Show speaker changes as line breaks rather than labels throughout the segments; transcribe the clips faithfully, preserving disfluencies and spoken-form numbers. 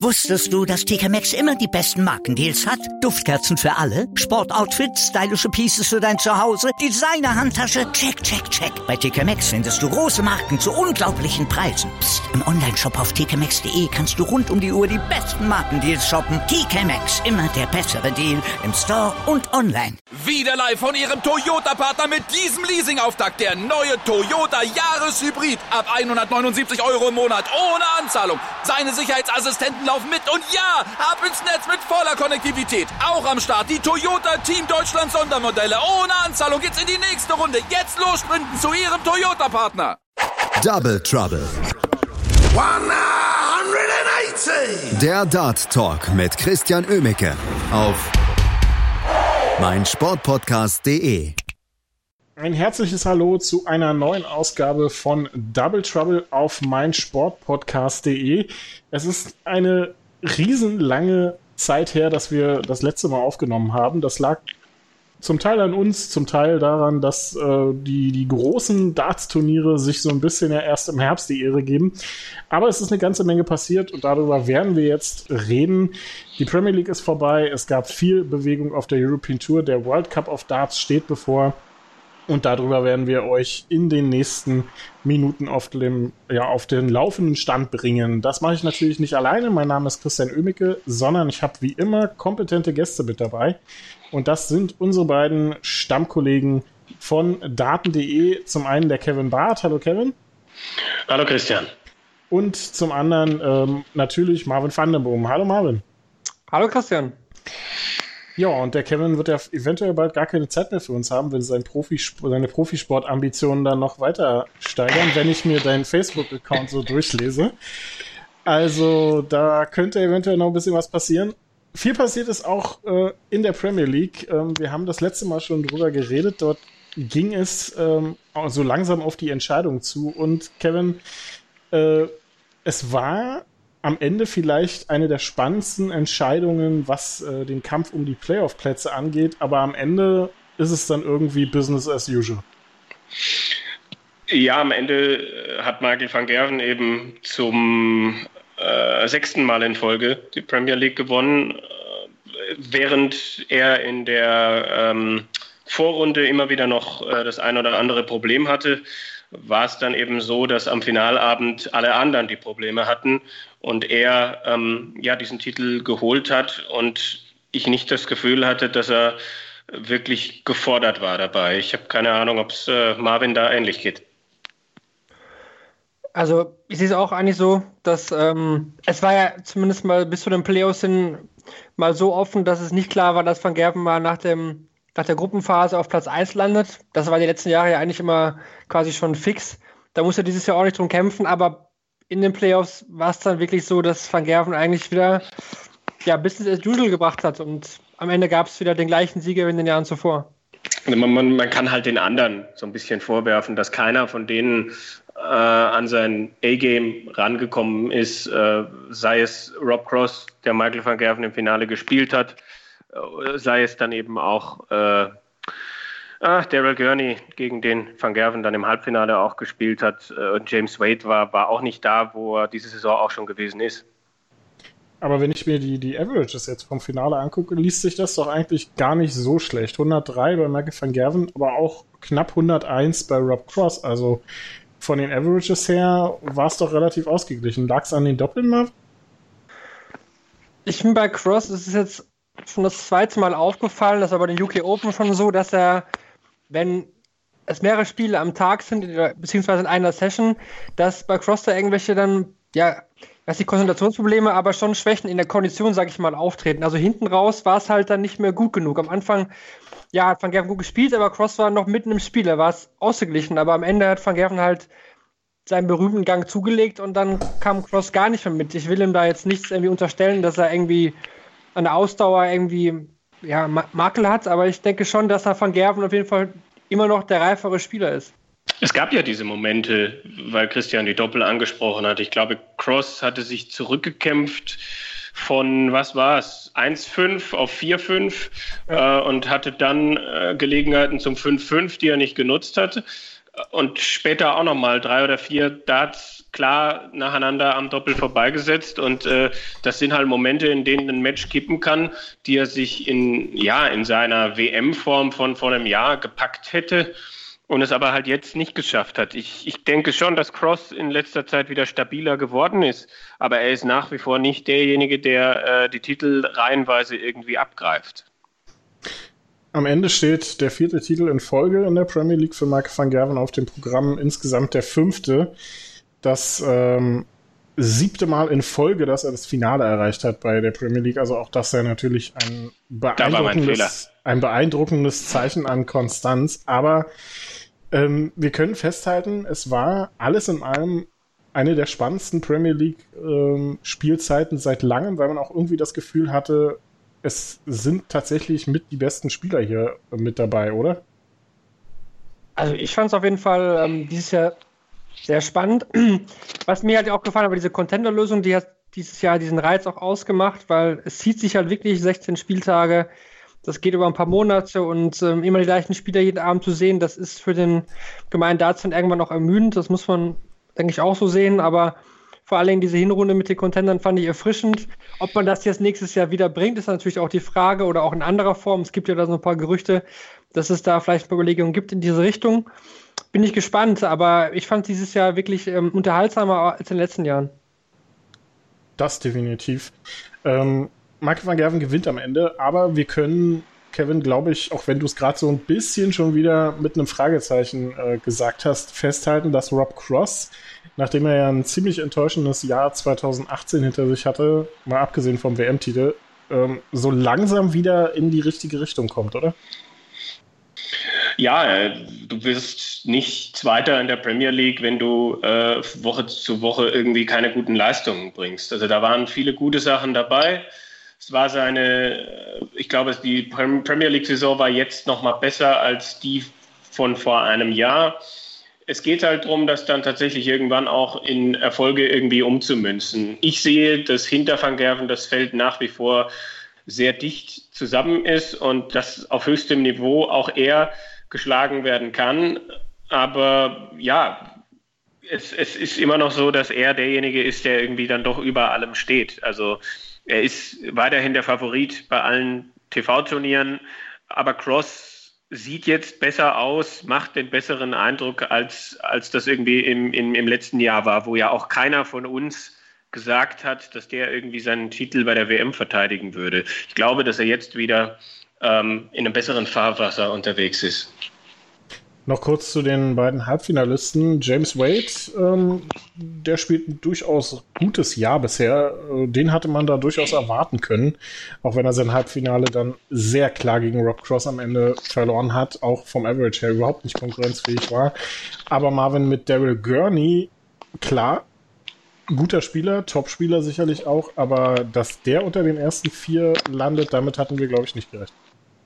Wusstest du, dass T K Maxx immer die besten Markendeals hat? Duftkerzen für alle, Sportoutfits, stylische Pieces für dein Zuhause, Designer-Handtasche, check, check, check. Bei T K Maxx findest du große Marken zu unglaublichen Preisen. Psst. Im Onlineshop auf t k maxx punkt d e kannst du rund um die Uhr die besten Markendeals shoppen. T K Maxx, immer der bessere Deal im Store und online.
Wieder live von Ihrem Toyota-Partner mit diesem Leasing-Auftakt. Der neue Toyota Jahreshybrid. Ab hundertneunundsiebzig Euro im Monat ohne Anzahlung. Seine Sicherheitsassistenten laufen mit und ja, ab ins Netz mit voller Konnektivität. Auch am Start die Toyota Team Deutschland Sondermodelle. Ohne Anzahlung geht's in die nächste Runde. Jetzt los sprinten zu Ihrem Toyota-Partner.
Double Trouble.
hundertachtzig.
Der Dart Talk mit Christian Oemeke auf meinsportpodcast punkt de.
Ein herzliches Hallo zu einer neuen Ausgabe von Double Trouble auf meinsportpodcast punkt de. Es ist eine riesenlange Zeit her, dass wir das letzte Mal aufgenommen haben. Das lag zum Teil an uns, zum Teil daran, dass äh, die, die großen Darts-Turniere sich so ein bisschen ja erst im Herbst die Ehre geben. Aber es ist eine ganze Menge passiert und darüber werden wir jetzt reden. Die Premier League ist vorbei, es gab viel Bewegung auf der European Tour, der World Cup of Darts steht bevor. Und darüber werden wir euch in den nächsten Minuten auf dem, ja, auf den laufenden Stand bringen. Das mache ich natürlich nicht alleine. Mein Name ist Christian Oemeke, sondern ich habe wie immer kompetente Gäste mit dabei. Und das sind unsere beiden Stammkollegen von daten punkt de. Zum einen der Kevin Barth. Hallo Kevin.
Hallo Christian.
Und zum anderen ähm, natürlich Marvin van den Boom. Hallo Marvin.
Hallo Christian.
Ja, und der Kevin wird ja eventuell bald gar keine Zeit mehr für uns haben, wenn sein Profisport, seine Profisportambitionen dann noch weiter steigern, wenn ich mir deinen Facebook-Account so durchlese. Also da könnte eventuell noch ein bisschen was passieren. Viel passiert ist auch äh, in der Premier League. Ähm, wir haben das letzte Mal schon drüber geredet. Dort ging es ähm, so langsam auf die Entscheidung zu. Und Kevin, äh, es war am Ende vielleicht eine der spannendsten Entscheidungen, was äh, den Kampf um die Playoff-Plätze angeht, aber am Ende ist es dann irgendwie Business as usual.
Ja, am Ende hat Michael van Gerwen eben zum äh, sechsten Mal in Folge die Premier League gewonnen, äh, während er in der ähm, Vorrunde immer wieder noch äh, das ein oder andere Problem hatte. War es dann eben so, dass am Finalabend alle anderen die Probleme hatten und er ähm, ja diesen Titel geholt hat und ich nicht das Gefühl hatte, dass er wirklich gefordert war dabei. Ich habe keine Ahnung, ob es äh, Marvin da ähnlich geht.
Also ich sehe es auch eigentlich so, dass ähm, es war ja zumindest mal bis zu den Playoffs hin mal so offen, dass es nicht klar war, dass Van Gerwen mal nach dem nach der Gruppenphase auf Platz eins landet. Das war die letzten Jahre ja eigentlich immer quasi schon fix. Da muss er dieses Jahr auch nicht drum kämpfen, aber in den Playoffs war es dann wirklich so, dass Van Gerwen eigentlich wieder ja, Business as usual gebracht hat und am Ende gab es wieder den gleichen Sieger wie in den Jahren zuvor.
Man, man, man kann halt den anderen so ein bisschen vorwerfen, dass keiner von denen äh, an sein A-Game rangekommen ist, äh, sei es Rob Cross, der Michael van Gerwen im Finale gespielt hat, sei es dann eben auch äh, ah, Daryl Gurney, gegen den Van Gerwen dann im Halbfinale auch gespielt hat. Äh, James Wade war, war auch nicht da, wo er diese Saison auch schon gewesen ist.
Aber wenn ich mir die, die Averages jetzt vom Finale angucke, liest sich das doch eigentlich gar nicht so schlecht. hundertdrei bei Michael van Gerwen, aber auch knapp hunderteins bei Rob Cross. Also von den Averages her war es doch relativ ausgeglichen. Lag es an den Doppeln, Marv?
Ich finde bei Cross, es ist jetzt schon das zweite Mal aufgefallen, das war bei den U K Open schon so, dass er, wenn es mehrere Spiele am Tag sind, beziehungsweise in einer Session, dass bei Cross da irgendwelche dann, ja, weiß nicht, Konzentrationsprobleme, aber schon Schwächen in der Kondition, sag ich mal, auftreten. Also hinten raus war es halt dann nicht mehr gut genug. Am Anfang, ja, hat Van Gerwen gut gespielt, aber Cross war noch mitten im Spiel, da war es ausgeglichen, aber am Ende hat Van Gerwen halt seinen berühmten Gang zugelegt und dann kam Cross gar nicht mehr mit. Ich will ihm da jetzt nichts irgendwie unterstellen, dass er irgendwie an der Ausdauer irgendwie ja, Makel hat, aber ich denke schon, dass er Van Gerwen auf jeden Fall immer noch der reifere Spieler ist.
Es gab ja diese Momente, weil Christian die Doppel angesprochen hat. Ich glaube, Cross hatte sich zurückgekämpft von, was war es, eins fünf auf vier fünf ja. äh, und hatte dann äh, Gelegenheiten zum fünf fünf, die er nicht genutzt hat. und später auch nochmal drei oder vier Darts klar nacheinander am Doppel vorbeigesetzt. Und äh, das sind halt Momente, in denen ein Match kippen kann, die er sich in, ja, in seiner W M-Form von vor einem Jahr gepackt hätte und es aber halt jetzt nicht geschafft hat. Ich, ich denke schon, dass Cross in letzter Zeit wieder stabiler geworden ist, aber er ist nach wie vor nicht derjenige, der äh, die Titel reihenweise irgendwie abgreift.
Am Ende steht der vierte Titel in Folge in der Premier League für Mike van Gerwen auf dem Programm, insgesamt der fünfte. Das ähm, siebte Mal in Folge, dass er das Finale erreicht hat bei der Premier League. Also auch das sei natürlich ein beeindruckendes, ein beeindruckendes Zeichen an Konstanz. Aber ähm, wir können festhalten, es war alles in allem eine der spannendsten Premier League ähm, Spielzeiten seit langem, weil man auch irgendwie das Gefühl hatte, es sind tatsächlich mit die besten Spieler hier mit dabei, oder?
Also ich fand es auf jeden Fall ähm, dieses Jahr sehr spannend. Was mir halt auch gefallen hat, war diese Contender-Lösung, die hat dieses Jahr diesen Reiz auch ausgemacht, weil es zieht sich halt wirklich sechzehn Spieltage, das geht über ein paar Monate und ähm, immer die gleichen Spieler jeden Abend zu sehen, das ist für den gemeinen Dartsfan irgendwann auch ermüdend, das muss man, denke ich, auch so sehen, aber vor allen Dingen diese Hinrunde mit den Contendern fand ich erfrischend. Ob man das jetzt nächstes Jahr wieder bringt, ist natürlich auch die Frage oder auch in anderer Form. Es gibt ja da so ein paar Gerüchte, dass es da vielleicht Überlegungen gibt in diese Richtung. Bin ich gespannt, aber ich fand dieses Jahr wirklich ähm, unterhaltsamer als in den letzten Jahren.
Das definitiv. Ähm, Mike van Gerwen gewinnt am Ende, aber wir können, Kevin, glaube ich, auch wenn du es gerade so ein bisschen schon wieder mit einem Fragezeichen äh, gesagt hast, festhalten, dass Rob Cross, nachdem er ja ein ziemlich enttäuschendes Jahr zweitausendachtzehn hinter sich hatte, mal abgesehen vom W M-Titel, ähm, so langsam wieder in die richtige Richtung kommt, oder?
Ja, du wirst nicht Zweiter in der Premier League, wenn du äh, Woche zu Woche irgendwie keine guten Leistungen bringst. Also da waren viele gute Sachen dabei. Es war seine, ich glaube, die Premier League-Saison war jetzt noch mal besser als die von vor einem Jahr. Es geht halt darum, das dann tatsächlich irgendwann auch in Erfolge irgendwie umzumünzen. Ich sehe, dass hinter Van Gerwen das Feld nach wie vor sehr dicht zusammen ist und dass auf höchstem Niveau auch er geschlagen werden kann. Aber ja, es, es ist immer noch so, dass er derjenige ist, der irgendwie dann doch über allem steht. Also er ist weiterhin der Favorit bei allen T V-Turnieren, aber Cross sieht jetzt besser aus, macht den besseren Eindruck, als, als das irgendwie im, im, im letzten Jahr war, wo ja auch keiner von uns gesagt hat, dass der irgendwie seinen Titel bei der W M verteidigen würde. Ich glaube, dass er jetzt wieder ähm, in einem besseren Fahrwasser unterwegs ist.
Noch kurz zu den beiden Halbfinalisten. James Wade, ähm, der spielt ein durchaus gutes Jahr bisher. Den hatte man da durchaus erwarten können, auch wenn er sein Halbfinale dann sehr klar gegen Rob Cross am Ende verloren hat, auch vom Average her überhaupt nicht konkurrenzfähig war. Aber Marvin mit Daryl Gurney, klar, guter Spieler, Top-Spieler sicherlich auch, aber dass der unter den ersten vier landet, damit hatten wir, glaube ich, nicht gerechnet.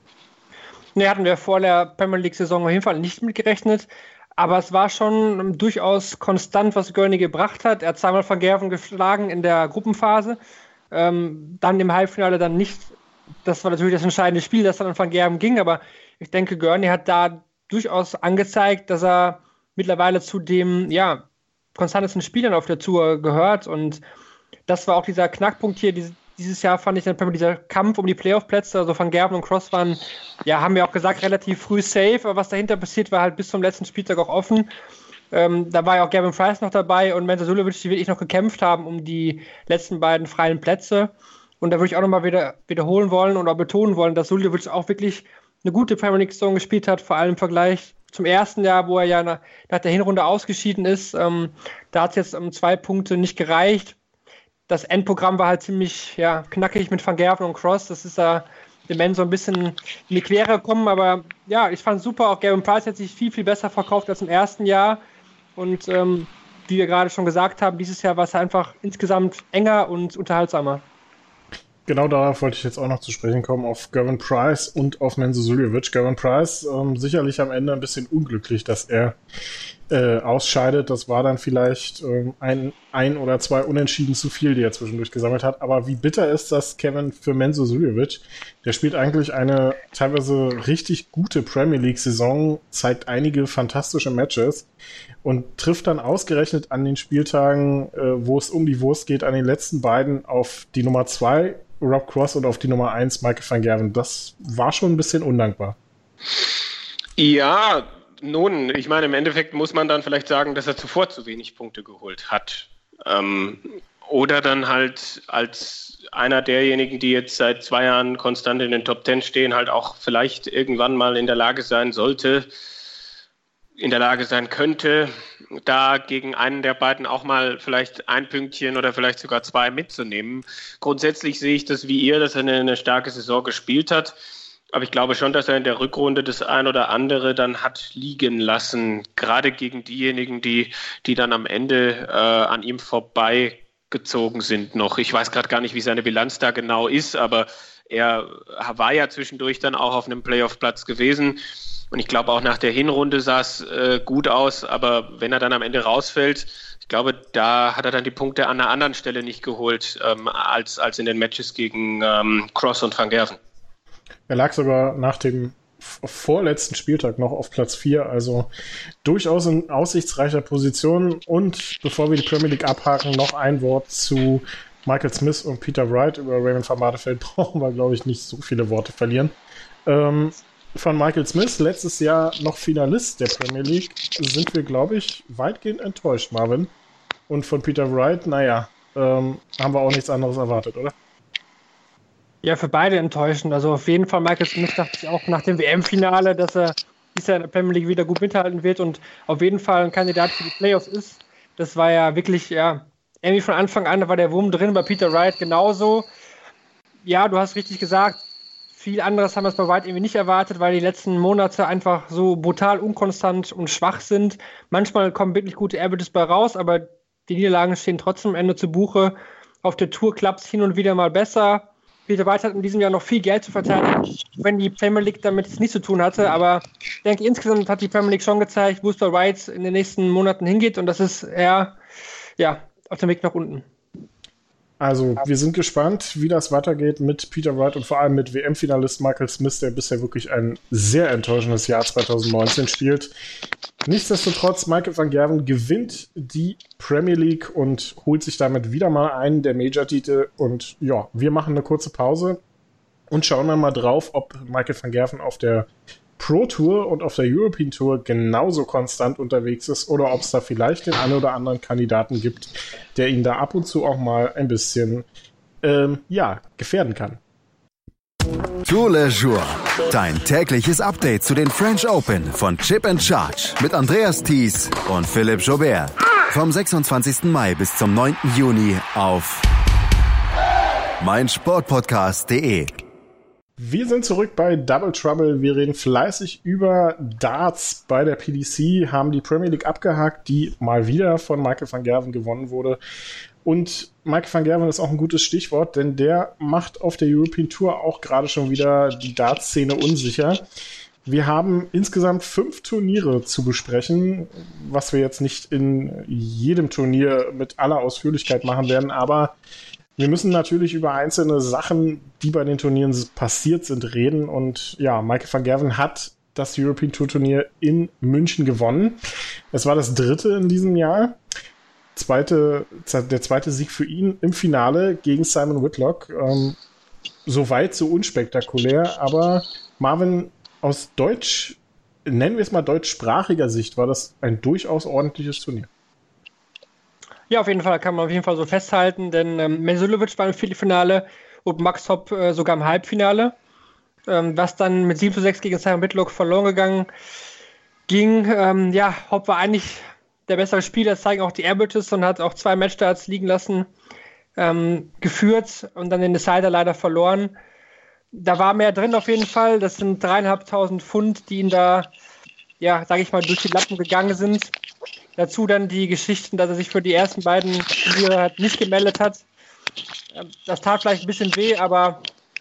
Ne, hatten wir vor der Premier League-Saison auf jeden Fall nicht mitgerechnet, aber es war schon durchaus konstant, was Gurney gebracht hat. Er hat zweimal Van Gerwen geschlagen in der Gruppenphase, ähm, dann im Halbfinale dann nicht. Das war natürlich das entscheidende Spiel, das dann an Van Gerwen ging, aber ich denke, Gurney hat da durchaus angezeigt, dass er mittlerweile zu dem, ja, konstantesten Spielern auf der Tour gehört und das war auch dieser Knackpunkt hier, diese Dieses Jahr fand ich dann dieser Kampf um die Playoff-Plätze, also Van Gerwen und Cross waren, ja, haben wir auch gesagt, relativ früh safe, aber was dahinter passiert, war halt bis zum letzten Spieltag auch offen. Ähm, da war ja auch Gavin Price noch dabei und Mensa Suljovic, die wirklich noch gekämpft haben um die letzten beiden freien Plätze. Und da würde ich auch nochmal wieder wiederholen wollen und auch betonen wollen, dass Suljovic auch wirklich eine gute Premier League-Saison gespielt hat, vor allem im Vergleich zum ersten Jahr, wo er ja nach, nach der Hinrunde ausgeschieden ist. Ähm, da hat es jetzt um zwei Punkte nicht gereicht. Das Endprogramm war halt ziemlich ja, knackig mit Van Gerwen und Cross. Das ist da dem Mann so ein bisschen in die Quere gekommen. Aber ja, ich fand es super. Auch Gavin Price hat sich viel, viel besser verkauft als im ersten Jahr. Und ähm, wie wir gerade schon gesagt haben, dieses Jahr war es einfach insgesamt enger und unterhaltsamer.
Genau darauf wollte ich jetzt auch noch zu sprechen kommen, auf Gervin Price und auf Menzo Suljovic. Gervin Price ähm, sicherlich am Ende ein bisschen unglücklich, dass er äh, ausscheidet. Das war dann vielleicht ähm, ein, ein oder zwei Unentschieden zu viel, die er zwischendurch gesammelt hat. Aber wie bitter ist das, Kevin, für Menzo Suljovic? Der spielt eigentlich eine teilweise richtig gute Premier League-Saison, zeigt einige fantastische Matches und trifft dann ausgerechnet an den Spieltagen, äh, wo es um die Wurst geht, an den letzten beiden auf die Nummer zwei, Rob Cross, und auf die Nummer eins, Michael van Gerwen. Das war schon ein bisschen undankbar.
Ja, nun, ich meine, im Endeffekt muss man dann vielleicht sagen, dass er zuvor zu wenig Punkte geholt hat. Ähm, oder dann halt als einer derjenigen, die jetzt seit zwei Jahren konstant in den Top Ten stehen, halt auch vielleicht irgendwann mal in der Lage sein sollte, in der Lage sein könnte, da gegen einen der beiden auch mal vielleicht ein Pünktchen oder vielleicht sogar zwei mitzunehmen. Grundsätzlich sehe ich das wie ihr, dass er eine, eine starke Saison gespielt hat. Aber ich glaube schon, dass er in der Rückrunde das ein oder andere dann hat liegen lassen. Gerade gegen diejenigen, die, die dann am Ende äh, an ihm vorbeigezogen sind noch. Ich weiß gerade gar nicht, wie seine Bilanz da genau ist, aber er war ja zwischendurch dann auch auf einem Playoff-Platz gewesen. Und ich glaube, auch nach der Hinrunde sah es äh, gut aus, aber wenn er dann am Ende rausfällt, ich glaube, da hat er dann die Punkte an einer anderen Stelle nicht geholt, ähm, als, als in den Matches gegen ähm, Cross und Van Gerwen.
Er lag sogar nach dem vorletzten Spieltag noch auf Platz vier, also durchaus in aussichtsreicher Position. Und bevor wir die Premier League abhaken, noch ein Wort zu Michael Smith und Peter Wright. Über Raymond van Barneveld brauchen wir, glaube ich, nicht so viele Worte verlieren. Ähm, Von Michael Smith, letztes Jahr noch Finalist der Premier League, sind wir, glaube ich, weitgehend enttäuscht, Marvin. Und von Peter Wright, naja, ähm, haben wir auch nichts anderes erwartet, oder?
Ja, für beide enttäuschend. Also auf jeden Fall, Michael Smith dachte ich auch nach dem W M-Finale, dass er dieses Jahr in der Premier League wieder gut mithalten wird und auf jeden Fall ein Kandidat für die Playoffs ist. Das war ja wirklich, ja, irgendwie von Anfang an war der Wurm drin, bei Peter Wright genauso. Ja, du hast richtig gesagt, viel anderes haben wir es bei White irgendwie nicht erwartet, weil die letzten Monate einfach so brutal unkonstant und schwach sind. Manchmal kommen wirklich gute Averages bei raus, aber die Niederlagen stehen trotzdem am Ende zu Buche. Auf der Tour klappt es hin und wieder mal besser. Peter White hat in diesem Jahr noch viel Geld zu verteidigen, wenn die Premier League damit nichts zu tun hatte. Aber ich denke, insgesamt hat die Premier League schon gezeigt, wo es bei White in den nächsten Monaten hingeht. Und das ist eher ja, auf dem Weg nach unten.
Also, wir sind gespannt, wie das weitergeht mit Peter Wright und vor allem mit W M-Finalist Michael Smith, der bisher wirklich ein sehr enttäuschendes Jahr zwanzig neunzehn spielt. Nichtsdestotrotz, Michael van Gerwen gewinnt die Premier League und holt sich damit wieder mal einen der Major-Titel. Und ja, wir machen eine kurze Pause und schauen dann mal drauf, ob Michael van Gerwen auf der Pro Tour und auf der European Tour genauso konstant unterwegs ist oder ob es da vielleicht den einen oder anderen Kandidaten gibt, der ihn da ab und zu auch mal ein bisschen ähm, ja, gefährden kann.
Tour Le Jour, dein tägliches Update zu den French Open von Chip and Charge mit Andreas Thies und Philipp Joubert. Vom sechsundzwanzigsten Mai bis zum neunten Juni auf meinsportpodcast punkt de.
Wir sind zurück bei Double Trouble. Wir reden fleißig über Darts bei der P D C, haben die Premier League abgehakt, die mal wieder von Michael van Gerwen gewonnen wurde. Und Michael van Gerwen ist auch ein gutes Stichwort, denn der macht auf der European Tour auch gerade schon wieder die Darts-Szene unsicher. Wir haben insgesamt fünf Turniere zu besprechen, was wir jetzt nicht in jedem Turnier mit aller Ausführlichkeit machen werden, aber wir müssen natürlich über einzelne Sachen, die bei den Turnieren passiert sind, reden. Und ja, Michael van Gerwen hat das European Tour Turnier in München gewonnen. Es war das dritte in diesem Jahr. Zweite, der zweite Sieg für ihn im Finale gegen Simon Whitlock. Ähm, Soweit so unspektakulär. Aber Marvin, aus Deutsch, nennen wir es mal deutschsprachiger Sicht, war das ein durchaus ordentliches Turnier.
Ja, auf jeden Fall kann man auf jeden Fall so festhalten, denn ähm, Mesulovic war im Viertelfinale und Max Hopp äh, sogar im Halbfinale, ähm, was dann mit sieben zu sechs gegen Simon Whitlock verloren gegangen ging. Ähm, ja, Hopp war eigentlich der bessere Spieler, das zeigen auch die Averages, und hat auch zwei Matchstarts liegen lassen, ähm, geführt und dann den Decider leider verloren. Da war mehr drin auf jeden Fall, das sind dreieinhalbtausend Pfund, die ihn da, ja, sage ich mal, durch die Lappen gegangen sind. Dazu dann die Geschichten, dass er sich für die ersten beiden Turniere nicht gemeldet hat. Das tat vielleicht ein bisschen weh, aber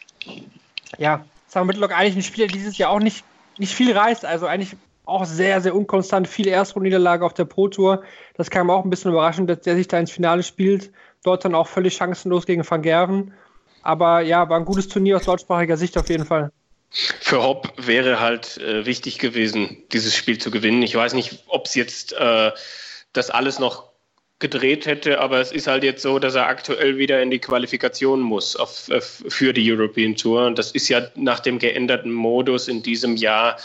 ja, Simon Whitlock eigentlich ein Spieler, der dieses Jahr auch nicht, nicht viel reißt, also eigentlich auch sehr, sehr unkonstant, viele Erstrundenniederlage auf der Pro Tour. Das kam auch ein bisschen überraschend, dass der sich da ins Finale spielt. Dort dann auch völlig chancenlos gegen Van Gerwen. Aber ja, war ein gutes Turnier aus deutschsprachiger Sicht auf jeden Fall.
Für Hopp wäre halt äh, wichtig gewesen, dieses Spiel zu gewinnen. Ich weiß nicht, ob es jetzt äh, das alles noch gedreht hätte, aber es ist halt jetzt so, dass er aktuell wieder in die Qualifikation muss auf, äh, für die European Tour. Und das ist ja nach dem geänderten Modus in diesem Jahr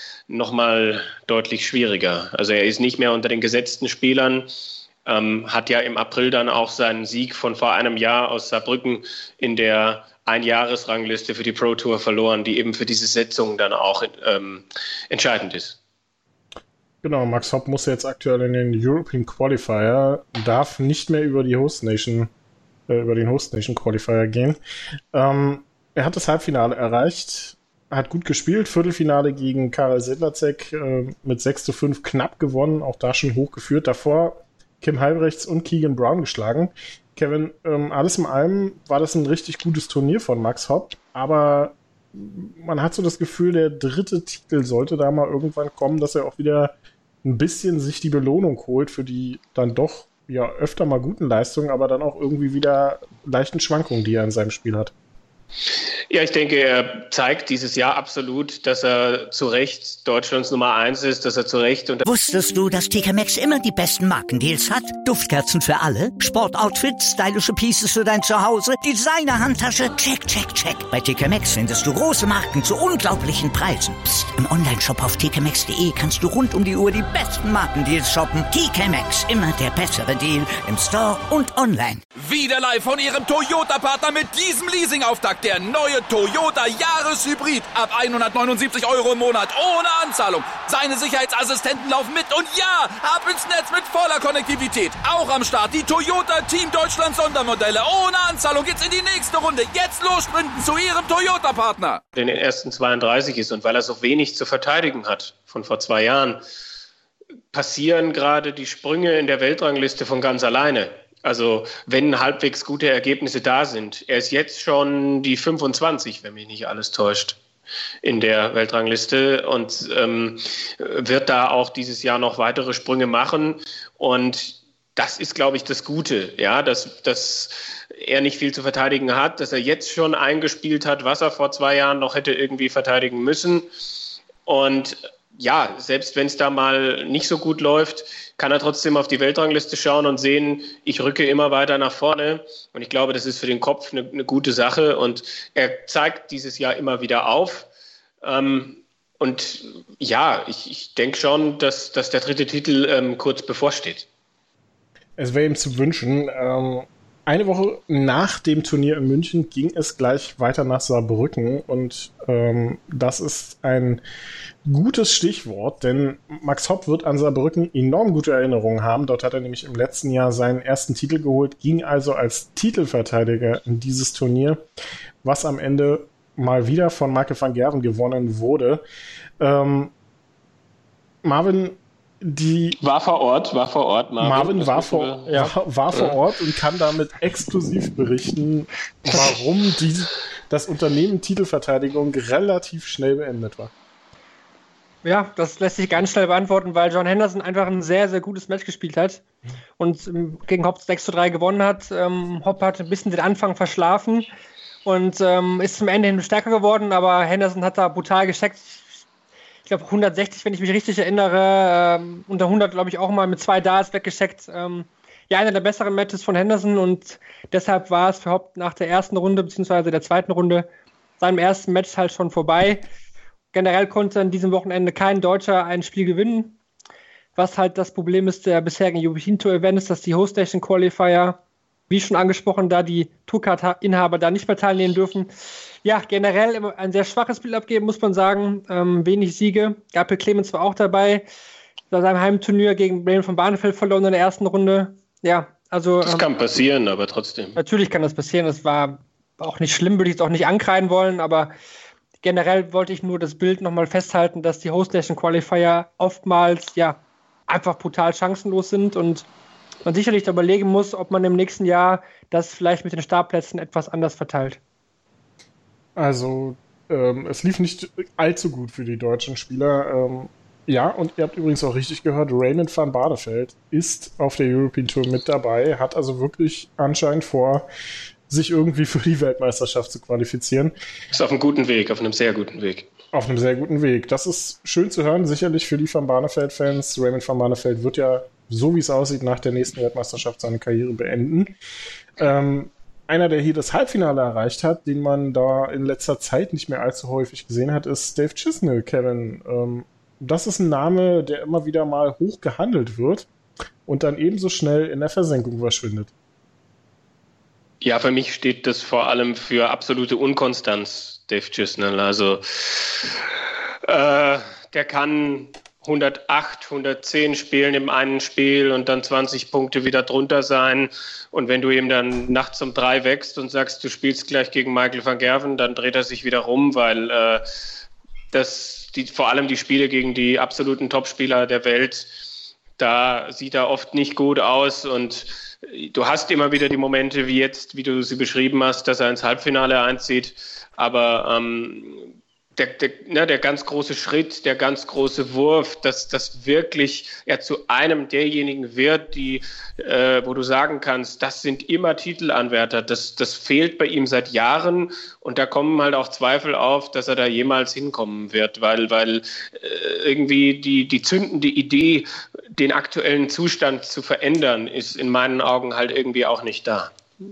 nochmal deutlich schwieriger. Also er ist nicht mehr unter den gesetzten Spielern, ähm, hat ja im April dann auch seinen Sieg von vor einem Jahr aus Saarbrücken in der Einjahresrangliste für die Pro Tour verloren, die eben für diese Setzung dann auch ähm, entscheidend ist.
Genau, Max Hopp muss jetzt aktuell in den European Qualifier, darf nicht mehr über die Host Nation, äh, über den Host Nation Qualifier gehen. Ähm, er hat das Halbfinale erreicht, hat gut gespielt, Viertelfinale gegen Karel Sedlacek äh, mit sechs zu fünf knapp gewonnen, auch da schon hochgeführt. Davor Kim Halbrechts und Keegan Brown geschlagen. Kevin, ähm, alles in allem war das ein richtig gutes Turnier von Max Hopp, aber man hat so das Gefühl, der dritte Titel sollte da mal irgendwann kommen, dass er auch wieder ein bisschen sich die Belohnung holt für die dann doch ja öfter mal guten Leistungen, aber dann auch irgendwie wieder leichten Schwankungen, die er in seinem Spiel hat.
Ja, ich denke, er zeigt dieses Jahr absolut, dass er zu Recht Deutschlands Nummer eins ist, dass er zu Recht... Und
Wusstest du, dass T K Maxx immer die besten Markendeals hat? Duftkerzen für alle, Sportoutfits, stylische Pieces für dein Zuhause, Designer-Handtasche, check, check, check. Bei T K Maxx findest du große Marken zu unglaublichen Preisen. Psst. Im Onlineshop auf t k maxx punkt d e kannst du rund um die Uhr die besten Markendeals shoppen. T K Maxx, immer der bessere Deal im Store und online.
Wieder live von ihrem Toyota-Partner mit diesem Leasing-Auftakt. Der neue Toyota Jahreshybrid. Ab hundertneunundsiebzig Euro im Monat. Ohne Anzahlung. Seine Sicherheitsassistenten laufen mit. Und ja, ab ins Netz mit voller Konnektivität. Auch am Start die Toyota Team Deutschland Sondermodelle. Ohne Anzahlung geht's in die nächste Runde. Jetzt los sprinten zu ihrem Toyota-Partner.
In den ersten zweiunddreißig ist und weil er so wenig zu verteidigen hat von vor zwei Jahren, passieren gerade die Sprünge in der Weltrangliste von ganz alleine. Also wenn halbwegs gute Ergebnisse da sind. Er ist jetzt schon die fünfundzwanzig, wenn mich nicht alles täuscht, in der Weltrangliste und ähm, wird da auch dieses Jahr noch weitere Sprünge machen. Und das ist, glaube ich, das Gute, ja, dass, dass er nicht viel zu verteidigen hat, dass er jetzt schon eingespielt hat, was er vor zwei Jahren noch hätte irgendwie verteidigen müssen. Und ja, selbst wenn es da mal nicht so gut läuft, kann er trotzdem auf die Weltrangliste schauen und sehen, ich rücke immer weiter nach vorne. Und ich glaube, das ist für den Kopf eine, eine gute Sache. Und er zeigt dieses Jahr immer wieder auf. Ähm, und ja, ich, ich denke schon, dass, dass der dritte Titel ähm, kurz bevorsteht.
Es wäre ihm zu wünschen. Ähm, eine Woche nach dem Turnier in München ging es gleich weiter nach Saarbrücken. Und ähm, das ist ein gutes Stichwort, denn Max Hopp wird an Saarbrücken enorm gute Erinnerungen haben. Dort hat er nämlich im letzten Jahr seinen ersten Titel geholt, ging also als Titelverteidiger in dieses Turnier, was am Ende mal wieder von Michael van Gerwen gewonnen wurde. Ähm, Marvin, die...
War vor Ort, war vor Ort. Marvin,
Marvin war, vor, ja. war, war vor Ort und kann damit exklusiv berichten, warum die, das Unternehmen Titelverteidigung relativ schnell beendet war.
Ja, das lässt sich ganz schnell beantworten, weil John Henderson einfach ein sehr, sehr gutes Match gespielt hat und ähm, gegen Hopp sechs zu drei gewonnen hat. Ähm, Hopp hat ein bisschen den Anfang verschlafen und ähm, ist zum Ende hin stärker geworden, aber Henderson hat da brutal gesteckt. Ich glaube hundertsechzig, wenn ich mich richtig erinnere, ähm, unter hundert glaube ich auch mal mit zwei Darts weggesteckt. Ähm, ja, einer der besseren Matches von Henderson und deshalb war es für Hopp nach der ersten Runde beziehungsweise der zweiten Runde seinem ersten Match halt schon vorbei. Generell konnte an diesem Wochenende kein Deutscher ein Spiel gewinnen, was halt das Problem ist der bisherigen European Tour Events, dass die Host Nation Qualifier, wie schon angesprochen, da die Tourcard-Inhaber da nicht mehr teilnehmen dürfen. Ja, generell ein sehr schwaches Spiel abgeben, muss man sagen. Ähm, wenig Siege. Gabriel Clemens war auch dabei. Bei seinem Heimturnier gegen Raymond von Barneveld verloren in der ersten Runde. Ja, also...
Das kann passieren, aber trotzdem.
Natürlich kann das passieren. Das war auch nicht schlimm, würde ich es auch nicht ankreiden wollen, aber generell wollte ich nur das Bild nochmal festhalten, dass die Host Nation Qualifier oftmals ja einfach brutal chancenlos sind und man sicherlich da überlegen muss, ob man im nächsten Jahr das vielleicht mit den Startplätzen etwas anders verteilt.
Also, ähm, es lief nicht allzu gut für die deutschen Spieler. Ähm, ja, und ihr habt übrigens auch richtig gehört, Raymond van Barneveld ist auf der European Tour mit dabei, hat also wirklich anscheinend vor, sich irgendwie für die Weltmeisterschaft zu qualifizieren.
Ist auf einem guten Weg, auf einem sehr guten Weg.
Auf einem sehr guten Weg. Das ist schön zu hören, sicherlich für die Van Barneveld-Fans. Raymond van Barneveld wird ja, so wie es aussieht, nach der nächsten Weltmeisterschaft seine Karriere beenden. Ähm, einer, der hier das Halbfinale erreicht hat, den man da in letzter Zeit nicht mehr allzu häufig gesehen hat, ist Dave Chisnell, Kevin. Ähm, das ist ein Name, der immer wieder mal hoch gehandelt wird und dann ebenso schnell in der Versenkung verschwindet.
Ja, für mich steht das vor allem für absolute Unkonstanz, Dave Chisnell. Also äh, der kann hundertacht, hundertzehn spielen im einen Spiel und dann zwanzig Punkte wieder drunter sein. Und wenn du ihm dann nachts um drei wächst und sagst, du spielst gleich gegen Michael van Gerwen, dann dreht er sich wieder rum, weil äh, das die, vor allem die Spiele gegen die absoluten Topspieler der Welt, da sieht er oft nicht gut aus und du hast immer wieder die Momente wie jetzt, wie du sie beschrieben hast, dass er ins Halbfinale einzieht, aber ähm, der, der, ne, der ganz große Schritt, der ganz große Wurf, dass das wirklich er zu einem derjenigen wird, die, äh, wo du sagen kannst, das sind immer Titelanwärter, das, das fehlt bei ihm seit Jahren und da kommen halt auch Zweifel auf, dass er da jemals hinkommen wird, weil, weil äh, irgendwie die, die zündende Idee, den aktuellen Zustand zu verändern, ist in meinen Augen halt irgendwie auch nicht da.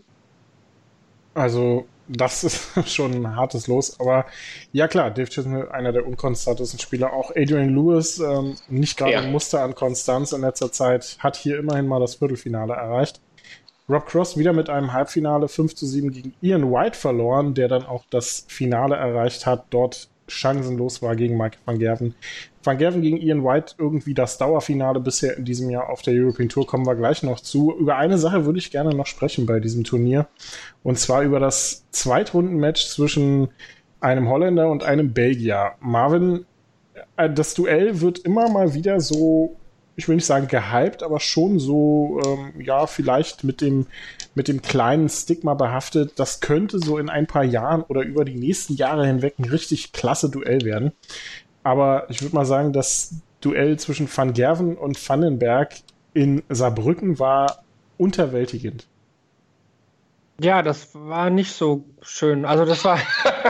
Also das ist schon ein hartes Los, aber ja klar, Dave Chisnell, einer der unkonstantesten Spieler, auch Adrian Lewis, ähm, nicht gerade ein ja. Muster an Konstanz in letzter Zeit, hat hier immerhin mal das Viertelfinale erreicht. Rob Cross wieder mit einem Halbfinale fünf zu sieben gegen Ian White verloren, der dann auch das Finale erreicht hat, dort chancenlos war gegen Mike van Gerwen. Van Gerwen gegen Ian White irgendwie das Dauerfinale bisher in diesem Jahr auf der European Tour, kommen wir gleich noch zu. Über eine Sache würde ich gerne noch sprechen bei diesem Turnier, und zwar über das Zweitrundenmatch zwischen einem Holländer und einem Belgier. Marvin, das Duell wird immer mal wieder so, ich will nicht sagen gehypt, aber schon so, ähm, ja, vielleicht mit dem, mit dem kleinen Stigma behaftet. Das könnte so in ein paar Jahren oder über die nächsten Jahre hinweg ein richtig klasse Duell werden. Aber ich würde mal sagen, das Duell zwischen Van Gerwen und Vandenberg in Saarbrücken war unterwältigend.
Ja, das war nicht so schön. Also das war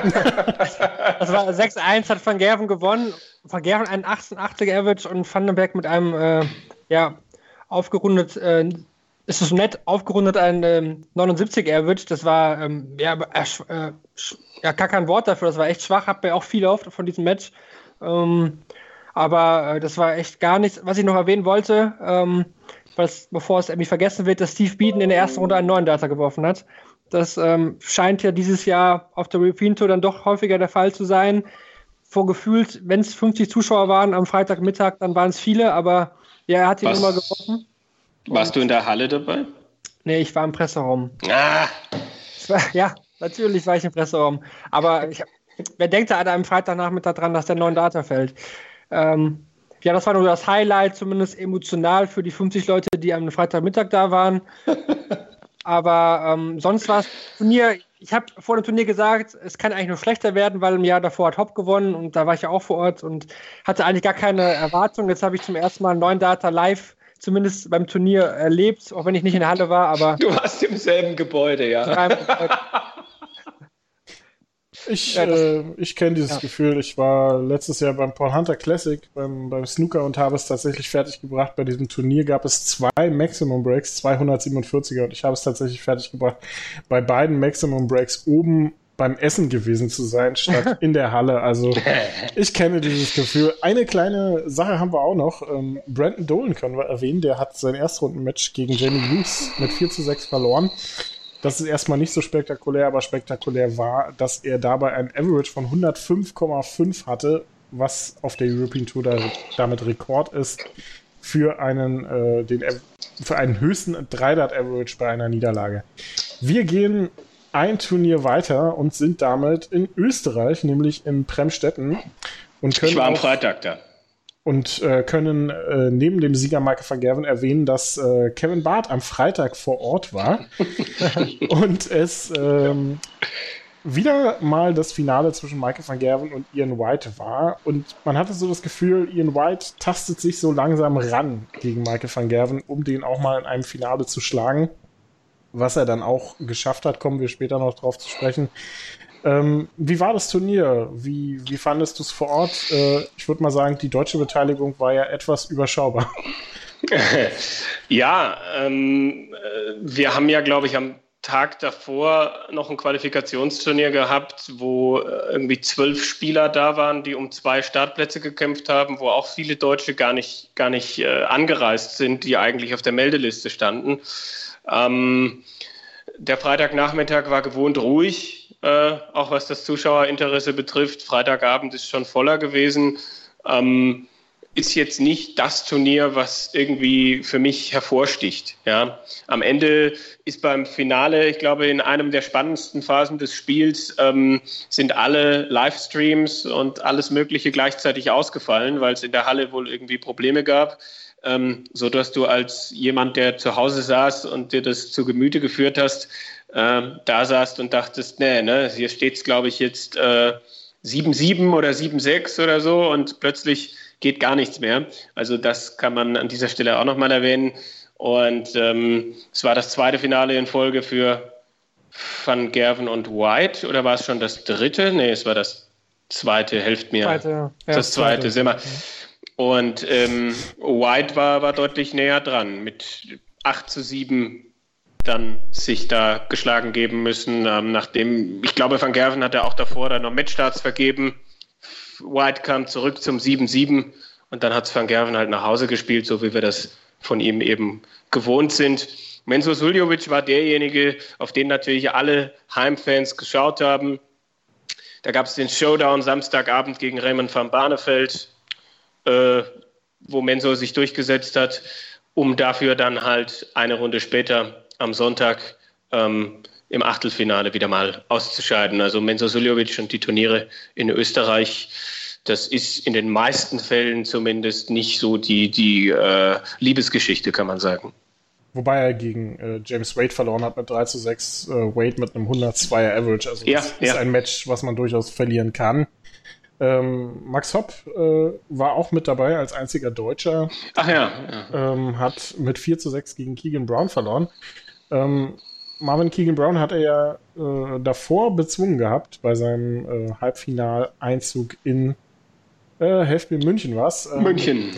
das war sechs eins, hat Van Gerwen gewonnen. Van Gerwen einen achtundachtzig Average und Vandenberg mit einem äh, ja, aufgerundet, äh, ist es nett, aufgerundet ein äh, neunundsiebzig Average. Das war äh, ja, äh, ja gar kein Wort dafür, das war echt schwach, hab mir auch viel erhofft von diesem Match. Ähm, aber äh, das war echt gar nichts. Was ich noch erwähnen wollte, ähm, was, bevor es irgendwie vergessen wird, dass Steve Beaton in der ersten Runde einen neuen Data geworfen hat. Das ähm, scheint ja dieses Jahr auf der European Tour dann doch häufiger der Fall zu sein. Vorgefühlt, wenn es fünfzig Zuschauer waren am Freitagmittag, dann waren es viele, aber ja, er hat die Nummer geworfen.
Warst du in der Halle dabei?
Nee, ich war im Presseraum.
Ah.
War, ja, natürlich war ich im Presseraum. Aber ich, wer denkt da an einem Freitagnachmittag dran, dass der neuen Data fällt? Ähm, ja, das war nur das Highlight, zumindest emotional für die fünfzig Leute, die am Freitagmittag da waren. Aber ähm, sonst war es Turnier, ich habe vor dem Turnier gesagt, es kann eigentlich nur schlechter werden, weil im Jahr davor hat Hopp gewonnen und da war ich ja auch vor Ort und hatte eigentlich gar keine Erwartung. Jetzt habe ich zum ersten Mal einen neuen Data live, zumindest beim Turnier, erlebt, auch wenn ich nicht in der Halle war. Aber
du warst im selben Gebäude, ja.
Ich,
ja,
äh, ich kenne dieses
ja.
Gefühl. Ich war letztes Jahr beim Paul Hunter Classic, beim, beim Snooker und habe es tatsächlich fertiggebracht. Bei diesem Turnier gab es zwei Maximum Breaks, zwei hundertsiebenundvierziger, und ich habe es tatsächlich fertiggebracht, bei beiden Maximum Breaks oben beim Essen gewesen zu sein, statt in der Halle. Also ich kenne dieses Gefühl. Eine kleine Sache haben wir auch noch. Ähm, Brandon Dolan können wir erwähnen. Der hat sein Erstrundenmatch gegen Jamie Hughes mit vier zu sechs verloren. Das ist erstmal nicht so spektakulär, aber spektakulär war, dass er dabei ein Average von hundertfünf Komma fünf hatte, was auf der European Tour da, damit Rekord ist für einen, äh, den, für einen höchsten drei-Dart-Average bei einer Niederlage. Wir gehen ein Turnier weiter und sind damit in Österreich, nämlich in Premstetten. Und können
ich war am
auch,
Freitag da.
und äh, können äh, neben dem Sieger Michael van Gerwen erwähnen, dass äh, Kevin Barth am Freitag vor Ort war und es ähm, wieder mal das Finale zwischen Michael van Gerwen und Ian White war. Und man hatte so das Gefühl, Ian White tastet sich so langsam ran gegen Michael van Gerwen, um den auch mal in einem Finale zu schlagen. Was er dann auch geschafft hat, kommen wir später noch drauf zu sprechen. Ähm, wie war das Turnier? Wie, wie fandest du es vor Ort? Äh, ich würde mal sagen, die deutsche Beteiligung war ja etwas überschaubar.
Ja, ähm, wir haben ja, glaube ich, am Tag davor noch ein Qualifikationsturnier gehabt, wo irgendwie zwölf Spieler da waren, die um zwei Startplätze gekämpft haben, wo auch viele Deutsche gar nicht, gar nicht äh, angereist sind, die eigentlich auf der Meldeliste standen. Ähm, der Freitagnachmittag war gewohnt ruhig, äh, auch was das Zuschauerinteresse betrifft. Freitagabend ist schon voller gewesen. Ähm, ist jetzt nicht das Turnier, was irgendwie für mich hervorsticht. Ja. Am Ende ist beim Finale, ich glaube, in einem der spannendsten Phasen des Spiels ähm, sind alle Livestreams und alles Mögliche gleichzeitig ausgefallen, weil es in der Halle wohl irgendwie Probleme gab, ähm, so dass du als jemand, der zu Hause saß und dir das zu Gemüte geführt hast, äh, da saßt und dachtest, nee, ne, hier steht's, glaube ich, jetzt äh, sieben sieben oder sieben sechs oder so und plötzlich geht gar nichts mehr. Also das kann man an dieser Stelle auch nochmal erwähnen. Und ähm, es war das zweite Finale in Folge für Van Gerwen und White. Oder war es schon das dritte? Nee, es war das zweite, helft mir.
Zweite, ja,
das zweite, sind wir. Und ähm, White war, war deutlich näher dran, mit acht zu sieben dann sich da geschlagen geben müssen. Ähm, nachdem, ich glaube, Van Gerwen hatte auch davor dann noch Matchstarts vergeben. White kam zurück zum sieben sieben und dann hat Van Gerwen halt nach Hause gespielt, so wie wir das von ihm eben gewohnt sind. Menzo Suljovic war derjenige, auf den natürlich alle Heimfans geschaut haben. Da gab es den Showdown Samstagabend gegen Raymond van Barneveld, äh, wo Menzo sich durchgesetzt hat, um dafür dann halt eine Runde später am Sonntag ähm, im Achtelfinale wieder mal auszuscheiden. Also Menzo Suljovic und die Turniere in Österreich, das ist in den meisten Fällen zumindest nicht so die, die äh, Liebesgeschichte, kann man sagen.
Wobei er gegen äh, James Wade verloren hat mit drei zu sechs, äh, Wade mit einem hundertzweier Average. Also
ja,
das
ja.
ist ein Match, was man durchaus verlieren kann. Ähm, Max Hopp äh, war auch mit dabei als einziger Deutscher.
Ach ja. ja.
Ähm, hat mit vier zu sechs gegen Keegan Brown verloren. Ähm, Marvin Keegan Brown hat er ja äh, davor bezwungen gehabt bei seinem äh, Halbfinaleinzug in äh, helft mir München was. Ähm,
München.